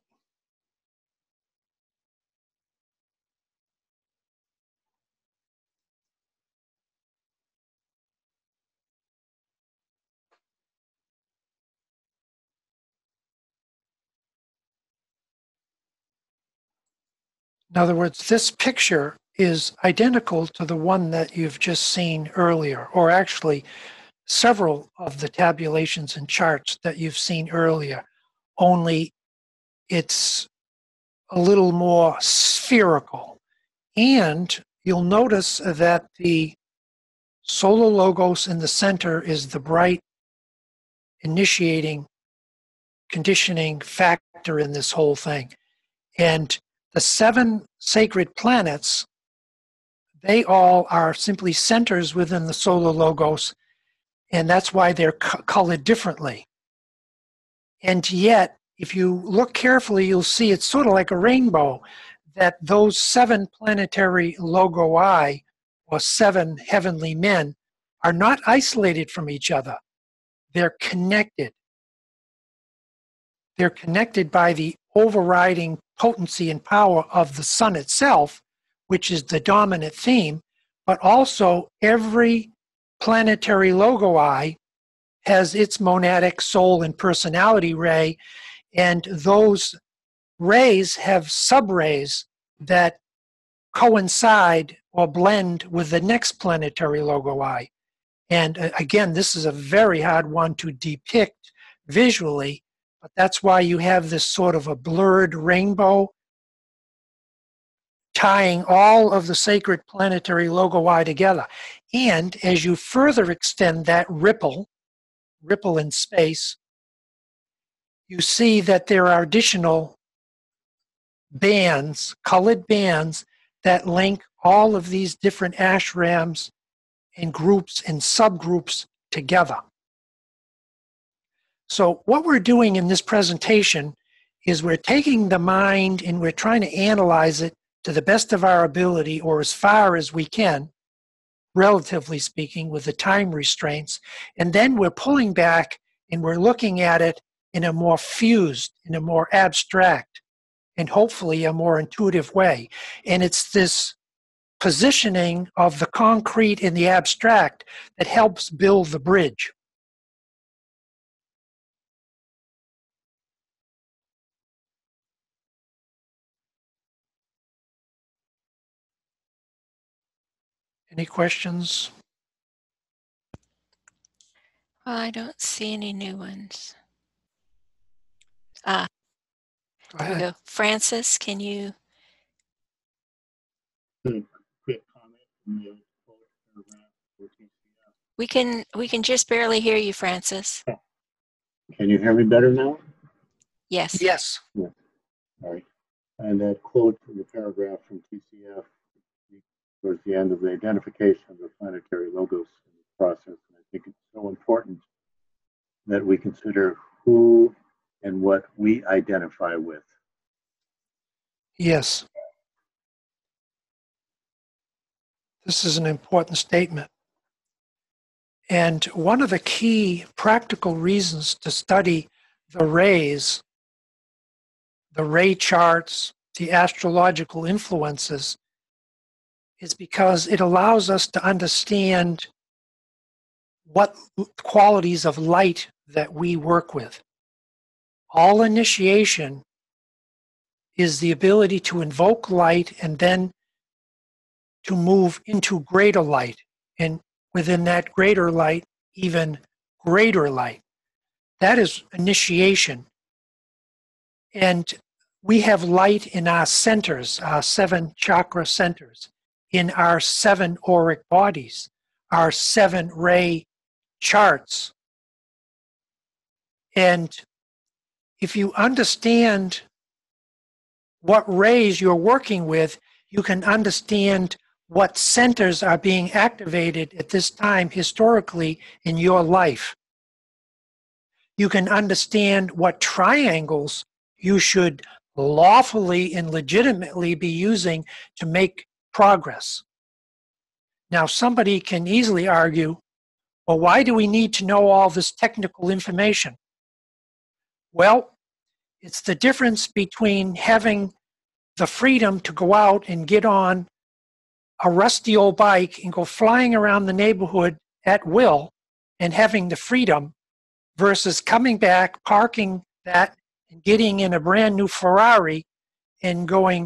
In other words, this picture is identical to the one that you've just seen earlier, or actually several of the tabulations and charts that you've seen earlier, only it's a little more spherical. And you'll notice that the solar logos in the center is the bright initiating, conditioning factor in this whole thing. And the 7 sacred planets, they all are simply centers within the solar logos, and that's why they're colored differently. And yet, if you look carefully, you'll see it's sort of like a rainbow, that those 7 planetary logoi, or 7 heavenly men, are not isolated from each other. They're connected. They're connected by the overriding potency and power of the sun itself, which is the dominant theme, but also every planetary logoi has its monadic soul and personality ray, and those rays have subrays that coincide or blend with the next planetary logoi. And again, this is a very hard one to depict visually, but that's why you have this sort of a blurred rainbow tying all of the sacred planetary logoi together. And as you further extend that ripple in space, you see that there are additional bands, colored bands, that link all of these different ashrams and groups and subgroups together. So what we're doing in this presentation is we're taking the mind and we're trying to analyze it to the best of our ability, or as far as we can, relatively speaking, with the time restraints, and then we're pulling back and we're looking at it in a more fused, in a more abstract, and hopefully a more intuitive way. And it's this positioning of the concrete and the abstract that helps build the bridge. Any questions? I don't see any new ones. Go There we ahead. go. Francis, can you? Quick comment from the paragraph 14. We can just barely hear you, Francis. Can you hear me better now? Yes. Yes. All right. And that quote from the paragraph from TCF towards the end of the identification of the planetary logos in the process. And I think it's so important that we consider who and what we identify with. Yes. This is an important statement. And one of the key practical reasons to study the rays, the ray charts, the astrological influences, is because it allows us to understand what qualities of light that we work with. All initiation is the ability to invoke light and then to move into greater light, and within that greater light, even greater light. That is initiation. And we have light in our centers, our 7 chakra centers, in our 7 auric bodies, our 7 ray charts. And if you understand what rays you're working with, you can understand what centers are being activated at this time historically in your life. You can understand what triangles you should lawfully and legitimately be using to make progress. Now, somebody can easily argue, well, why do we need to know all this technical information? Well, it's the difference between having the freedom to go out and get on a rusty old bike and go flying around the neighborhood at will and having the freedom versus coming back, parking that, and getting in a brand new Ferrari and going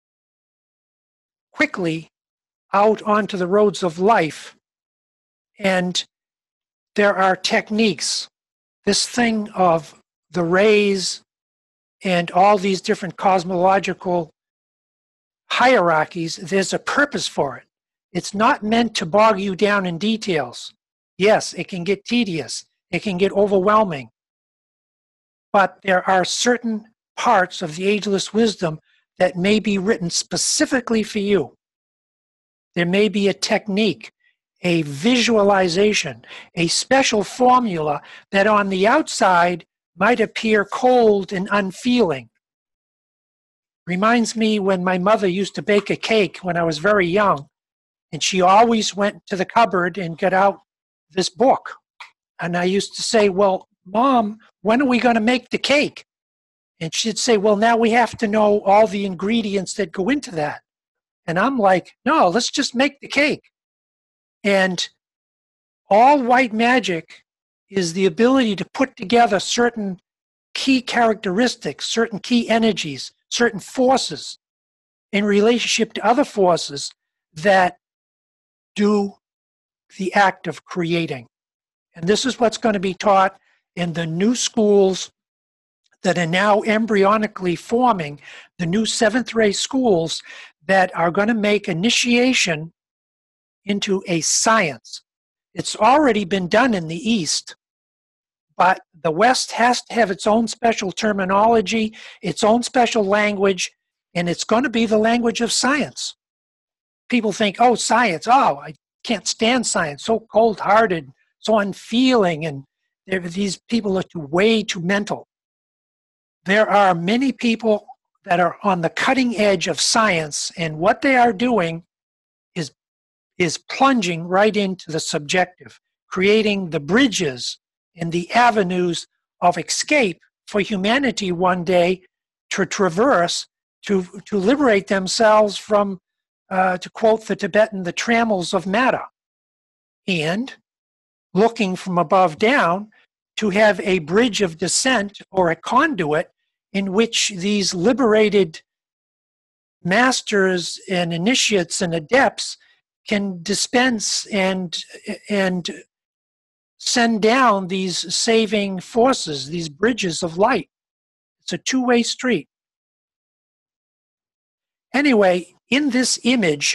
quickly out onto the roads of life. And there are techniques. This thing of the rays and all these different cosmological hierarchies, there's a purpose for it. It's not meant to bog you down in details. Yes, it can get tedious. It can get overwhelming. But there are certain parts of the ageless wisdom that may be written specifically for you. There may be a technique, a visualization, a special formula that on the outside might appear cold and unfeeling. Reminds me when my mother used to bake a cake when I was very young, and she always went to the cupboard and got out this book. And I used to say, well, Mom, when are we going to make the cake? And she'd say, well, now we have to know all the ingredients that go into that. And I'm like, no, let's just make the cake. And all white magic is the ability to put together certain key characteristics, certain key energies, certain forces in relationship to other forces that do the act of creating. And this is what's going to be taught in the new schools that are now embryonically forming, the new 7th ray schools that are going to make initiation into a science. It's already been done in the East, but the West has to have its own special terminology, its own special language, and it's going to be the language of science. People think, oh, science, oh, I can't stand science, so cold-hearted, so unfeeling, and these people are way too mental. There are many people that are on the cutting edge of science, and what they are doing is plunging right into the subjective, creating the bridges and the avenues of escape for humanity one day to traverse, to liberate themselves from, to quote the Tibetan, the trammels of matter. And looking from above down to have a bridge of descent or a conduit in which these liberated masters and initiates and adepts can dispense and send down these saving forces, these bridges of light. It's a two-way street. Anyway, in this image,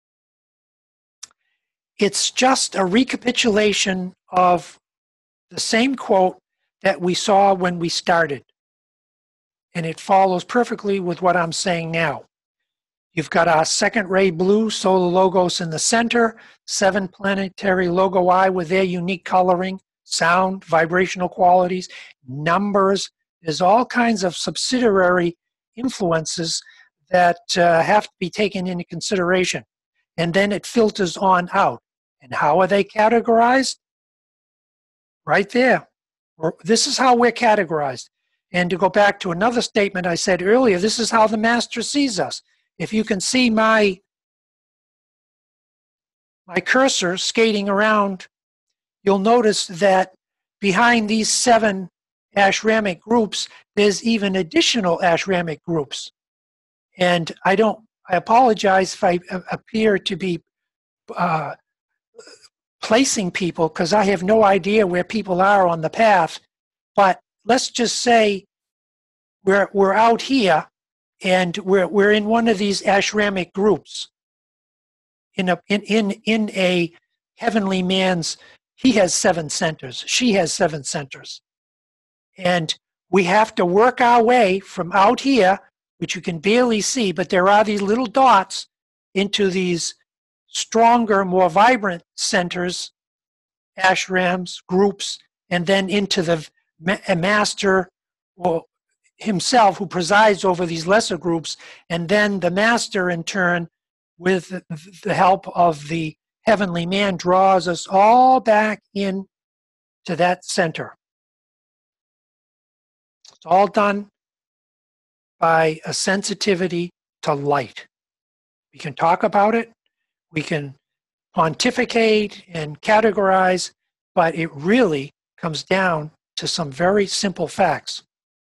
it's just a recapitulation of the same quote that we saw when we started. And it follows perfectly with what I'm saying now. You've got our second ray blue, solar logos in the center, 7 planetary logoi with their unique coloring, sound, vibrational qualities, numbers. There's all kinds of subsidiary influences that have to be taken into consideration. And then it filters on out. And how are they categorized? Right there. This is how we're categorized. And to go back to another statement I said earlier, this is how the master sees us. If you can see my cursor skating around, you'll notice that behind these 7 ashramic groups, there's even additional ashramic groups. And I apologize if I appear to be placing people, because I have no idea where people are on the path But let's just say we're out here and we're in one of these ashramic groups. In a heavenly man's, he has 7 centers, she has 7 centers. And we have to work our way from out here, which you can barely see, but there are these little dots, into these stronger, more vibrant centers, ashrams, groups, and then into the master or himself who presides over these lesser groups, and then the master in turn, with the help of the heavenly man, draws us all back in to that center. It's all done by a sensitivity to light. We can talk about it, we can pontificate and categorize, but it really comes down to some very simple facts.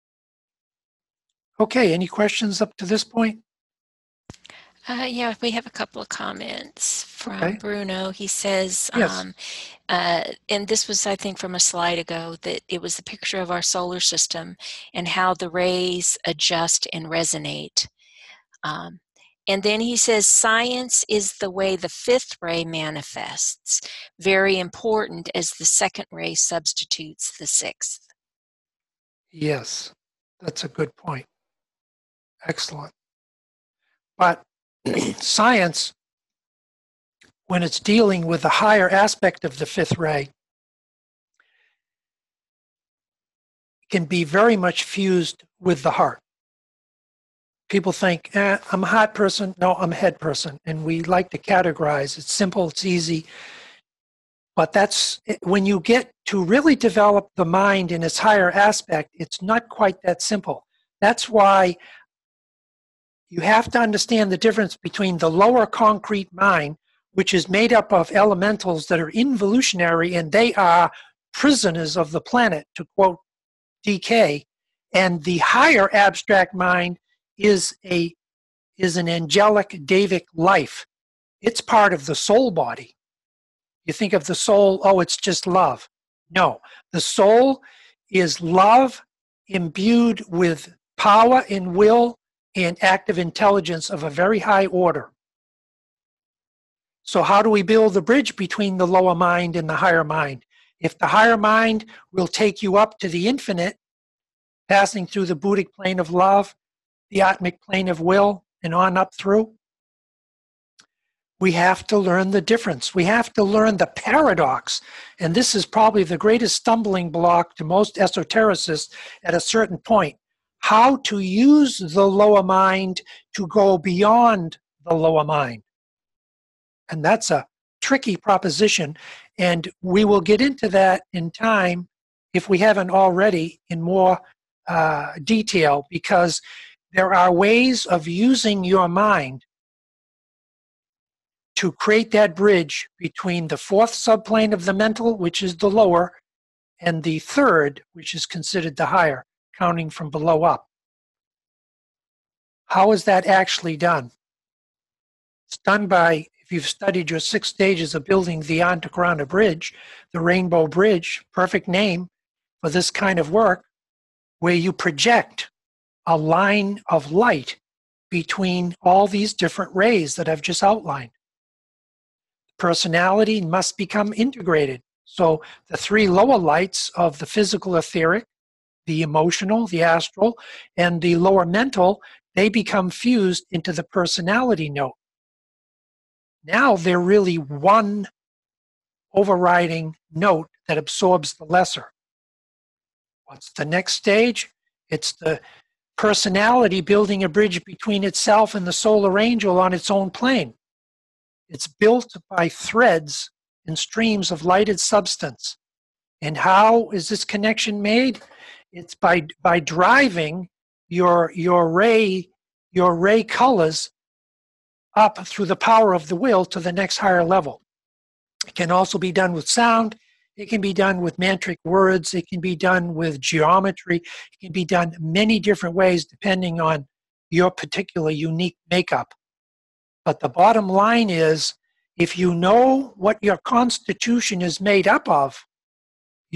Okay, any questions up to this point? Yeah, we have a couple of comments from Okay. Bruno. He says, Yes. and this was, I think, from a slide ago, that it was the picture of our solar system and how the rays adjust and resonate. And then he says, science is the way the 5th ray manifests, very important as the 2nd ray substitutes the 6th. Yes, that's a good point. Excellent. But science, when it's dealing with the higher aspect of the 5th ray, can be very much fused with the heart. People think, I'm a heart person. No, I'm a head person. And we like to categorize. It's simple, it's easy. But that's when you get to really develop the mind in its higher aspect, it's not quite that simple. That's why you have to understand the difference between the lower concrete mind, which is made up of elementals that are involutionary and they are prisoners of the planet, to quote DK, and the higher abstract mind is an angelic Davic life. It's part of the soul body. You think of the soul, oh, it's just love. No, the soul is love imbued with power and will and active intelligence of a very high order. So how do we build the bridge between the lower mind and the higher mind? If the higher mind will take you up to the infinite, passing through the Buddhic plane of love, the Atmic plane of will, and on up through, we have to learn the difference. We have to learn the paradox. And this is probably the greatest stumbling block to most esotericists at a certain point. How to use the lower mind to go beyond the lower mind. And that's a tricky proposition. And we will get into that in time, if we haven't already, in more detail, because there are ways of using your mind to create that bridge between the 4th subplane of the mental, which is the lower, and the 3rd, which is considered the higher, counting from below up. How is that actually done? It's done by, if you've studied your 6 stages of building the Antakarana Bridge, the Rainbow Bridge, perfect name for this kind of work, where you project a line of light between all these different rays that I've just outlined. Personality must become integrated. So the 3 lower lights of the physical etheric, the emotional, the astral, and the lower mental, they become fused into the personality note. Now they're really one overriding note that absorbs the lesser. What's the next stage? It's the personality building a bridge between itself and the solar angel on its own plane. It's built by threads and streams of lighted substance. And how is this connection made? It's by driving your ray colors up through the power of the will to the next higher level. It can also be done with sound. It can be done with mantric words. It can be done with geometry. It can be done many different ways depending on your particular unique makeup. But the bottom line is, if you know what your constitution is made up of, you'll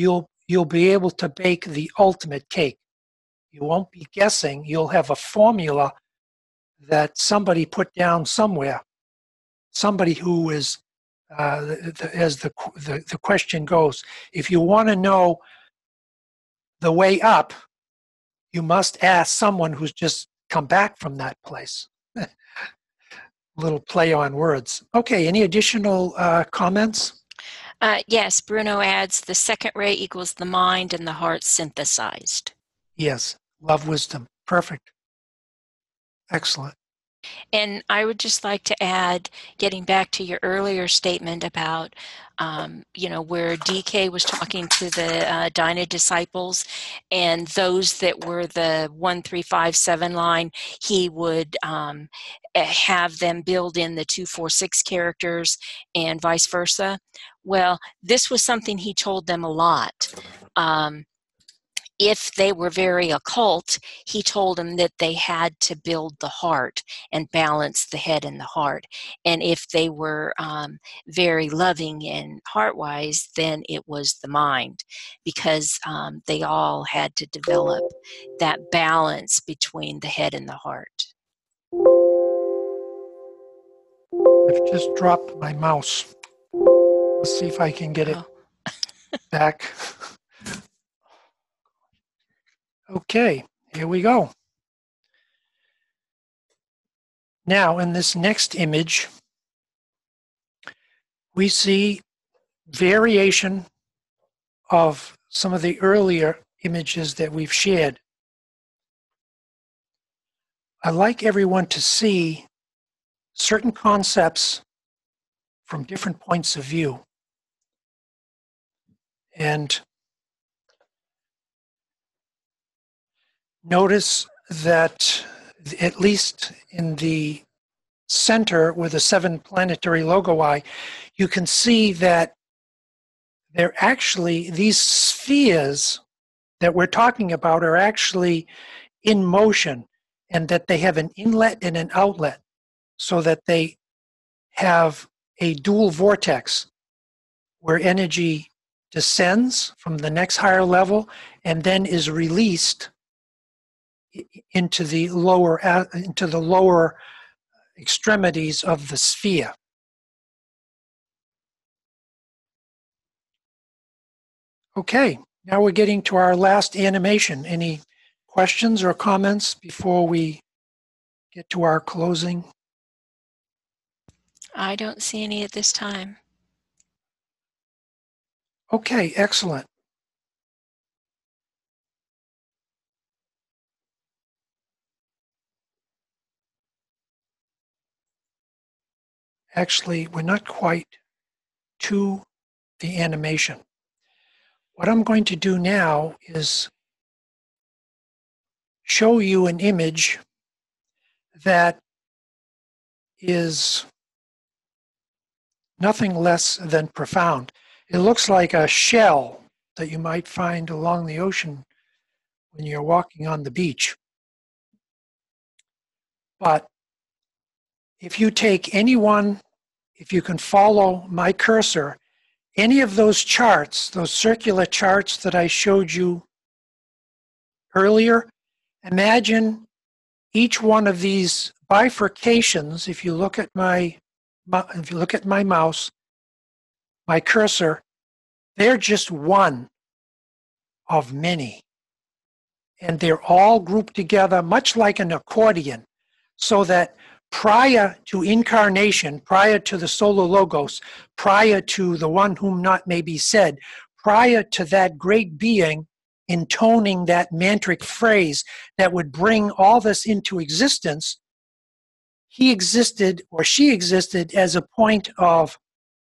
you'll be able to bake the ultimate cake. You won't be guessing. You'll have a formula that somebody put down somewhere. Somebody who is, as the question goes, if you want to know the way up, you must ask someone who's just come back from that place. Little play on words. Okay, any additional comments? Yes, Bruno adds the second ray equals the mind and the heart synthesized. Yes, love, wisdom. Perfect. Excellent. And I would just like to add, getting back to your earlier statement about, where DK was talking to the Dinah disciples, and those that were the 1, 3, 5, 7 line, he would have them build in the 2, 4, 6 characters and vice versa. Well, this was something he told them a lot. If they were very occult, he told them that they had to build the heart and balance the head and the heart. And if they were very loving and heart-wise, then it was the mind, because they all had to develop that balance between the head and the heart. I've just dropped my mouse. Let's see if I can get it back. Okay, here we go. Now, in this next image, we see variation of some of the earlier images that we've shared. I'd like everyone to see certain concepts from different points of view. And notice that at least in the center with the 7 planetary loci, you can see that they're actually, these spheres that we're talking about are actually in motion, and that they have an inlet and an outlet, so that they have a dual vortex where energy descends from the next higher level and then is released into the lower extremities of the sphere. Okay, now we're getting to our last animation. Any questions or comments before we get to our closing? I don't see any at this time. Okay, excellent. Actually, we're not quite to the animation. What I'm going to do now is show you an image that is nothing less than profound. It looks like a shell that you might find along the ocean when you're walking on the beach. But if you take any one, if you can follow my cursor, any of those charts, those circular charts that I showed you earlier, imagine each one of these bifurcations. If you look at my mouse, my cursor, they're just one of many. And they're all grouped together much like an accordion, so that prior to incarnation, prior to the Solar Logos, prior to the one whom not may be said, prior to that great being intoning that mantric phrase that would bring all this into existence, he existed or she existed as a point of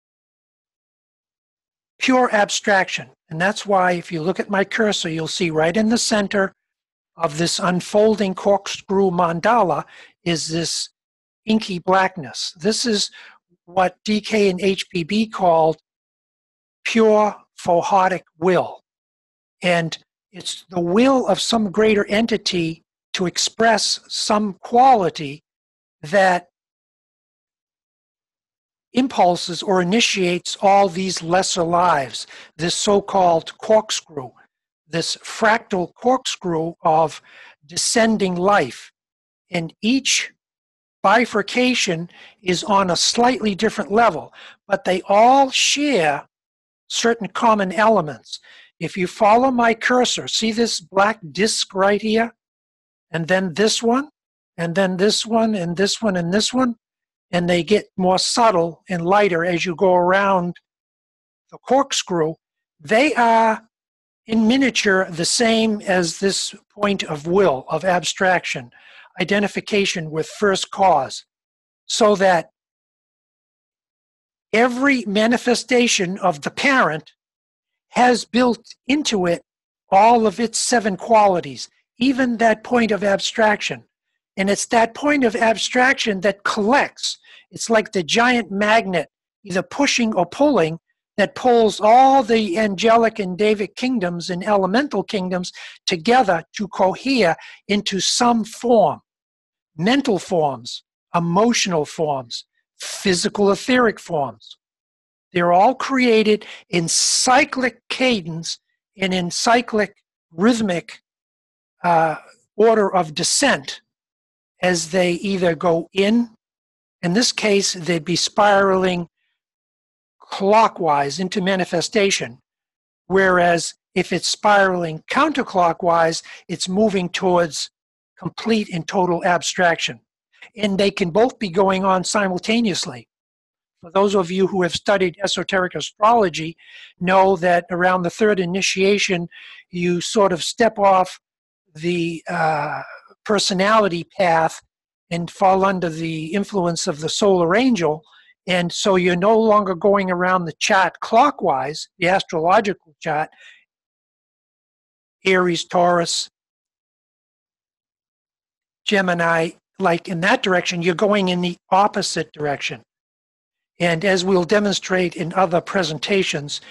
pure abstraction. And that's why if you look at my cursor, you'll see right in the center of this unfolding corkscrew mandala is this inky blackness. This is what DK and HPB called pure phohotic will. And it's the will of some greater entity to express some quality that impulses or initiates all these lesser lives, this so-called corkscrew, this fractal corkscrew of descending life. And each bifurcation is on a slightly different level, but they all share certain common elements. If you follow my cursor, see this black disc right here? And then this one, and then this one, and this one, and this one, and they get more subtle and lighter as you go around the corkscrew. They are, in miniature, the same as this point of will, of abstraction, identification with first cause, so that every manifestation of the parent has built into it all of its 7 qualities, even that point of abstraction. And it's that point of abstraction that collects. It's like the giant magnet, either pushing or pulling, that pulls all the angelic and Davic kingdoms and elemental kingdoms together to cohere into some form. Mental forms, emotional forms, physical etheric forms. They're all created in cyclic cadence and in cyclic rhythmic order of descent as they either go in this case, they'd be spiraling clockwise into manifestation, whereas if it's spiraling counterclockwise, it's moving towards complete and total abstraction. And they can both be going on simultaneously. For those of you who have studied esoteric astrology, know that around the 3rd initiation, you sort of step off the personality path and fall under the influence of the solar angel. And so you're no longer going around the chart clockwise, the astrological chart, Aries, Taurus, Gemini, like in that direction, you're going in the opposite direction. And as we'll demonstrate in other presentations,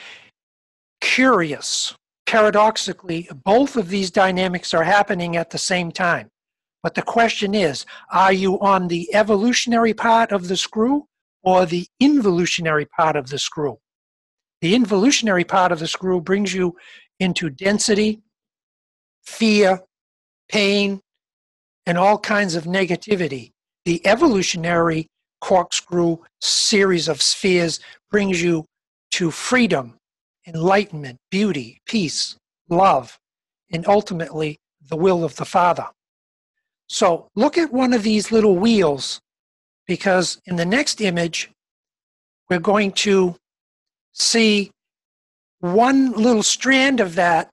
paradoxically, both of these dynamics are happening at the same time. But the question is, are you on the evolutionary part of the screw or the involutionary part of the screw? The involutionary part of the screw brings you into density, fear, pain, and all kinds of negativity. The evolutionary corkscrew series of spheres brings you to freedom, enlightenment, beauty, peace, love, and ultimately the will of the Father. So look at one of these little wheels, because in the next image, we're going to see one little strand of that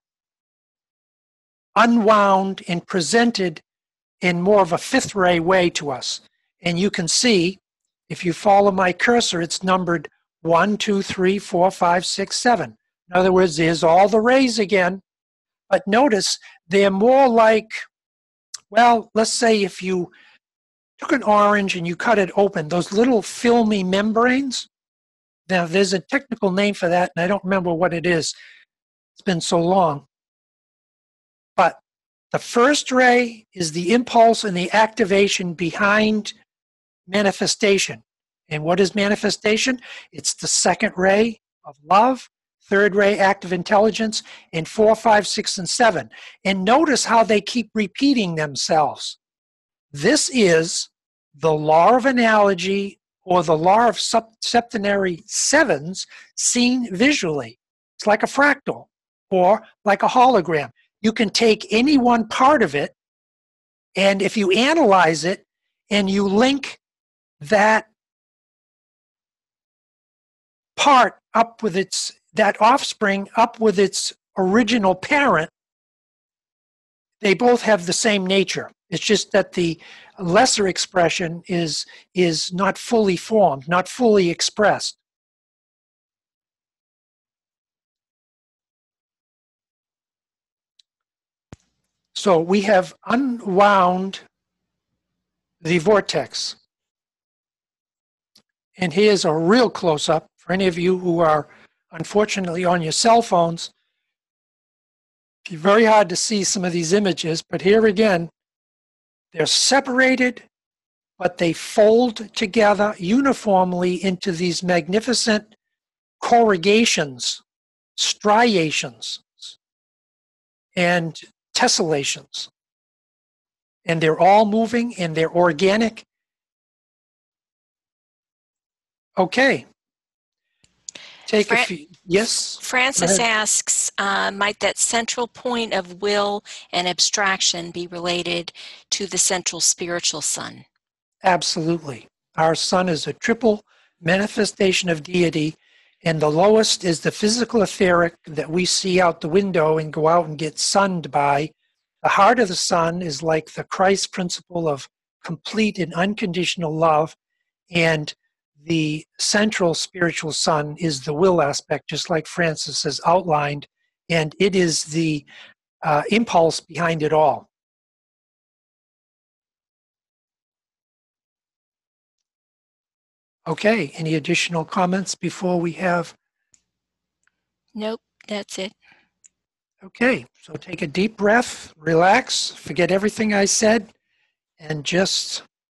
unwound and presented in more of a 5th ray way to us. And you can see, if you follow my cursor, it's numbered 1, 2, 3, 4, 5, 6, 7. In other words, there's all the rays again. But notice they're more like, well, let's say if you took an orange and you cut it open, those little filmy membranes. Now, there's a technical name for that, and I don't remember what it is. It's been so long. But the first ray is the impulse and the activation behind manifestation. And what is manifestation? It's the 2nd ray of love, 3rd ray active intelligence, and 4, 5, 6, and 7. And notice how they keep repeating themselves. This is the law of analogy, or the law of septenary sevens seen visually. It's like a fractal or like a hologram. You can take any one part of it, and if you analyze it and you link that part up with that offspring up with its original parent, they both have the same nature. It's just that the lesser expression is not fully formed, not fully expressed. So we have unwound the vortex. And here's a real close-up for any of you who are unfortunately on your cell phones. It's very hard to see some of these images, but here again, they're separated but they fold together uniformly into these magnificent corrugations, striations, and tessellations. And they're all moving and they're organic. Okay. Take a few. Yes? Francis asks, might that central point of will and abstraction be related to the central spiritual sun? Absolutely. Our sun is a triple manifestation of deity, and the lowest is the physical etheric that we see out the window and go out and get sunned by. The heart of the sun is like the Christ principle of complete and unconditional love, and the central spiritual sun is the will aspect, just like Francis has outlined, and it is the impulse behind it all. Okay, any additional comments before we have? Nope, that's it. Okay, so take a deep breath, relax, forget everything I said, and just,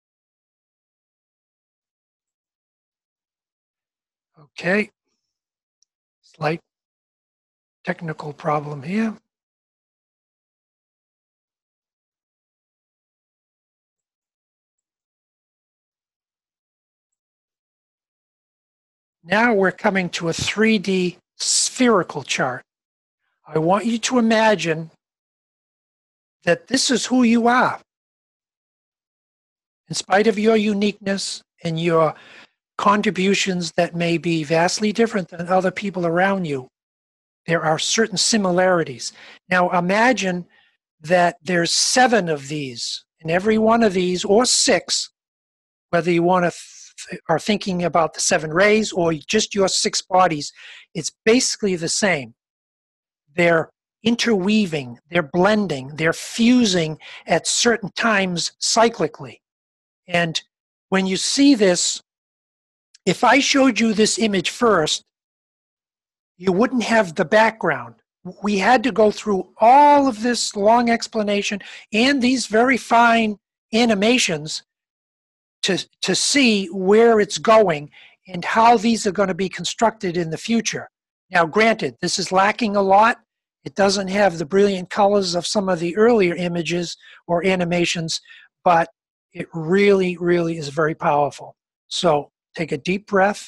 okay, slight technical problem here. Now we're coming to a 3D spherical chart. I want you to imagine that this is who you are. In spite of your uniqueness and your contributions that may be vastly different than other people around you, there are certain similarities. Now imagine that there's 7 of these, and every one of these, or 6, whether you want to are thinking about the 7 rays or just your 6 bodies, it's basically the same. They're interweaving, they're blending, they're fusing at certain times cyclically. And when you see this, if I showed you this image first, you wouldn't have the background. We had to go through all of this long explanation and these very fine animations to see where it's going and how these are going to be constructed in the future. Now, granted, this is lacking a lot. It doesn't have the brilliant colors of some of the earlier images or animations, but it really, really is very powerful. So take a deep breath.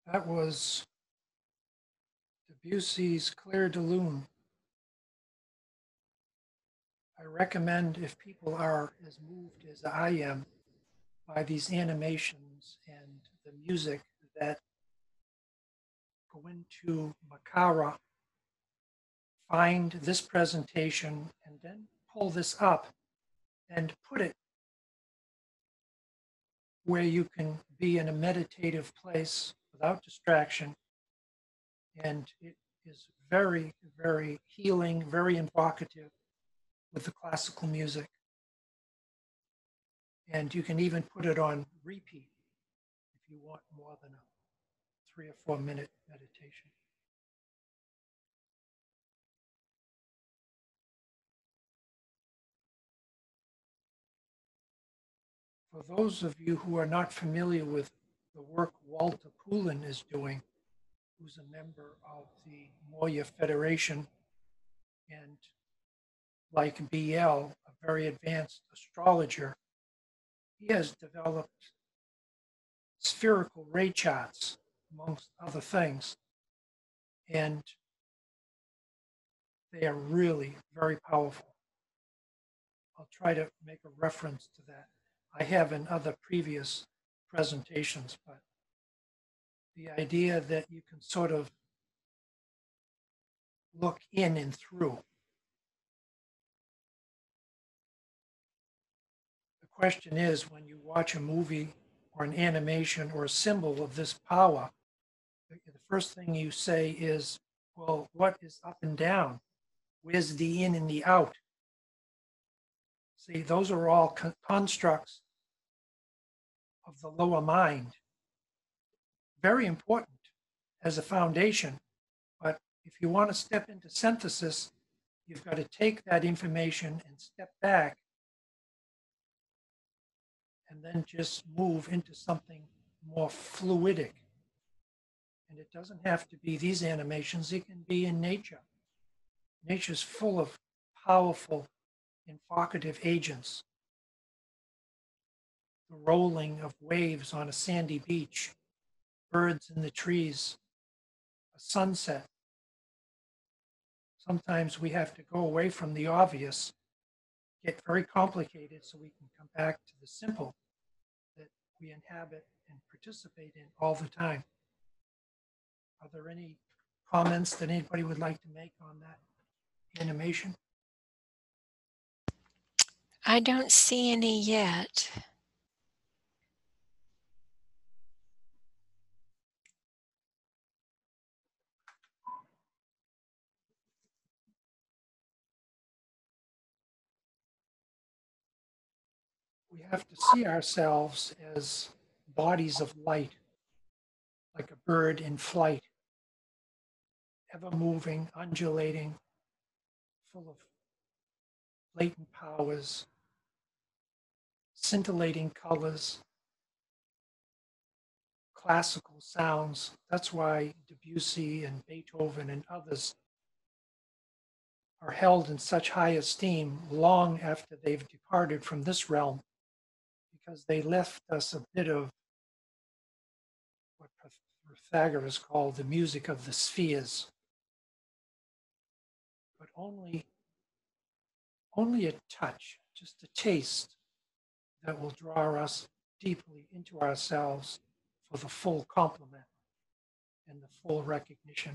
That was Debussy's Clair de Lune. I recommend, if people are as moved as I am by these animations and the music, that go into Makara, find this presentation, and then pull this up and put it where you can be in a meditative place without distraction. And it is very, very healing, very evocative with the classical music. And you can even put it on repeat if you want more than a 3 or 4 minute meditation. For those of you who are not familiar with the work Walter Poulin is doing, who's a member of the Moya Federation, and like BL, a very advanced astrologer, he has developed spherical ray charts, amongst other things, and they are really very powerful. I'll try to make a reference to that. I have in other previous presentations, but the idea that you can sort of look in and through. The question is, when you watch a movie or an animation or a symbol of this power, the first thing you say is, well, what is up and down? Where's the in and the out? See, those are all constructs of the lower mind. Very important as a foundation, but if you want to step into synthesis, you've got to take that information and step back and then just move into something more fluidic. And it doesn't have to be these animations, it can be in nature. Nature's full of powerful, evocative agents. The rolling of waves on a sandy beach, birds in the trees, a sunset. Sometimes we have to go away from the obvious, get very complicated so we can come back to the simple that we inhabit and participate in all the time. Are there any comments that anybody would like to make on that animation? I don't see any yet. We have to see ourselves as bodies of light, like a bird in flight, ever moving, undulating, full of latent powers, scintillating colors, classical sounds. That's why Debussy and Beethoven and others are held in such high esteem long after they've departed from this realm, because they left us a bit of what Pythagoras called the music of the spheres. But only a touch, just a taste, that will draw us deeply into ourselves for the full complement and the full recognition.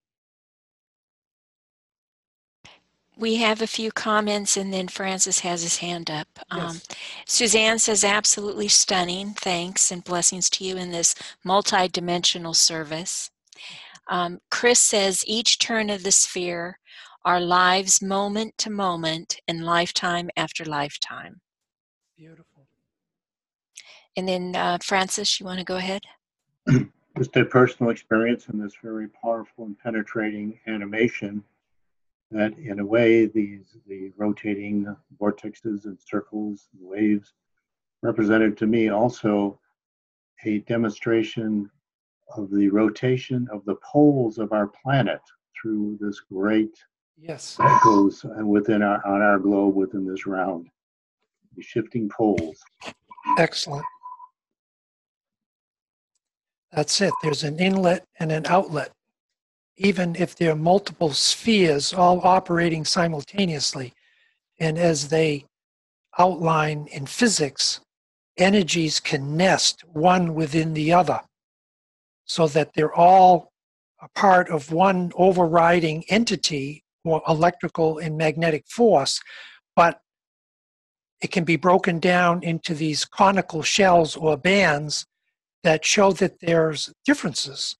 We have a few comments, and then Francis has his hand up. Yes. Suzanne says, absolutely stunning. Thanks and blessings to you in this multi-dimensional service. Chris says, each turn of the sphere, our lives moment to moment and lifetime after lifetime. Beautiful. And then Francis, you want to go ahead? Just a personal experience in this very powerful and penetrating animation, that in a way the rotating vortexes and circles and waves represented to me also a demonstration of the rotation of the poles of our planet through this great Yes. that goes within on our globe within this round, the shifting poles. Excellent. That's it. There's an inlet and an outlet. Even if there are multiple spheres all operating simultaneously, and as they outline in physics, energies can nest one within the other so that they're all a part of one overriding entity or electrical and magnetic force, but it can be broken down into these conical shells or bands that show that there's differences.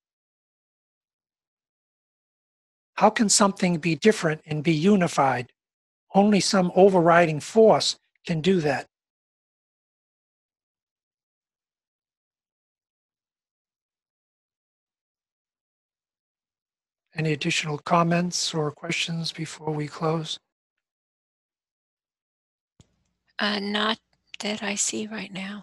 How can something be different and be unified? Only some overriding force can do that. Any additional comments or questions before we close? Not that I see right now.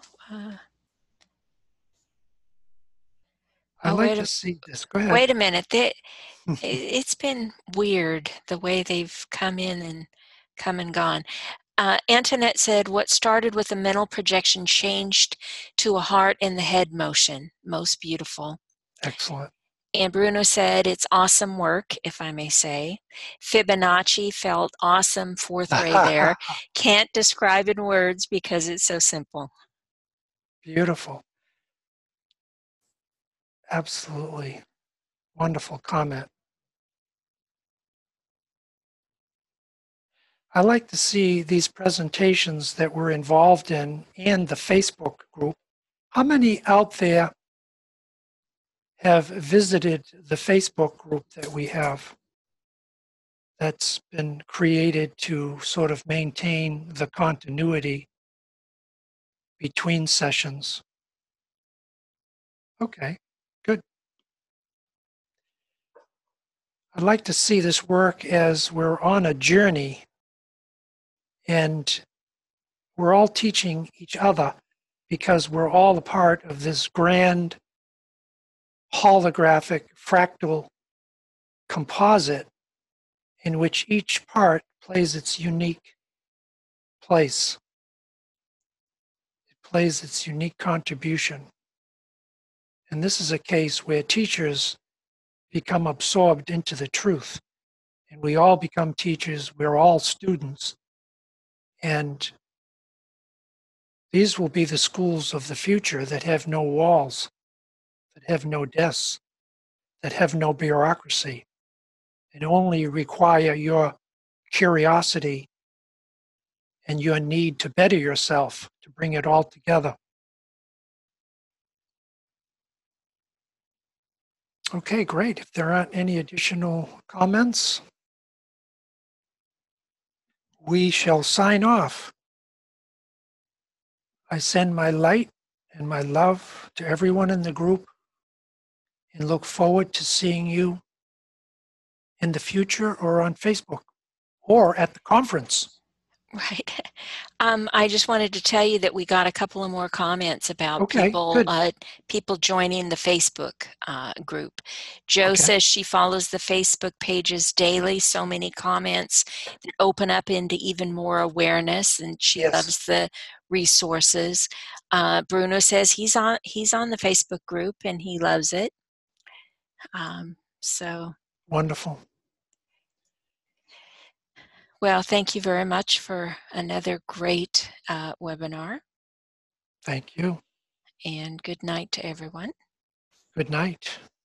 I'd Oh, like wait to a, see this. Go ahead. wait a minute. It's been weird the way they've come in and come and gone. Antoinette said, what started with a mental projection changed to a heart and the head motion. Most beautiful. Excellent. And Bruno said, it's awesome work, if I may say. Fibonacci felt awesome, fourth ray there. Can't describe in words because it's so simple. Beautiful. Absolutely. Wonderful comment. I like to see these presentations that we're involved in and the Facebook group. How many out there have visited the Facebook group that we have that's been created to sort of maintain the continuity between sessions? Okay, good. I'd like to see this work as we're on a journey and we're all teaching each other because we're all a part of this grand holographic fractal composite in which each part plays its unique place. It plays its unique contribution. And this is a case where teachers become absorbed into the truth. And we all become teachers. We're all students. And these will be the schools of the future that have no walls, that have no desks, that have no bureaucracy, and only require your curiosity and your need to better yourself to bring it all together. Okay, great. If there aren't any additional comments, we shall sign off. I send my light and my love to everyone in the group and look forward to seeing you in the future or on Facebook or at the conference. Right. I just wanted to tell you that we got a couple of more comments about Okay, people good. people joining the Facebook group. Jo Okay. says she follows the Facebook pages daily. So many comments that open up into even more awareness, and she Yes. loves the resources. Bruno says he's on the Facebook group and he loves it. So. Wonderful. Well, thank you very much for another great webinar, Thank you. and good night to everyone. Good night.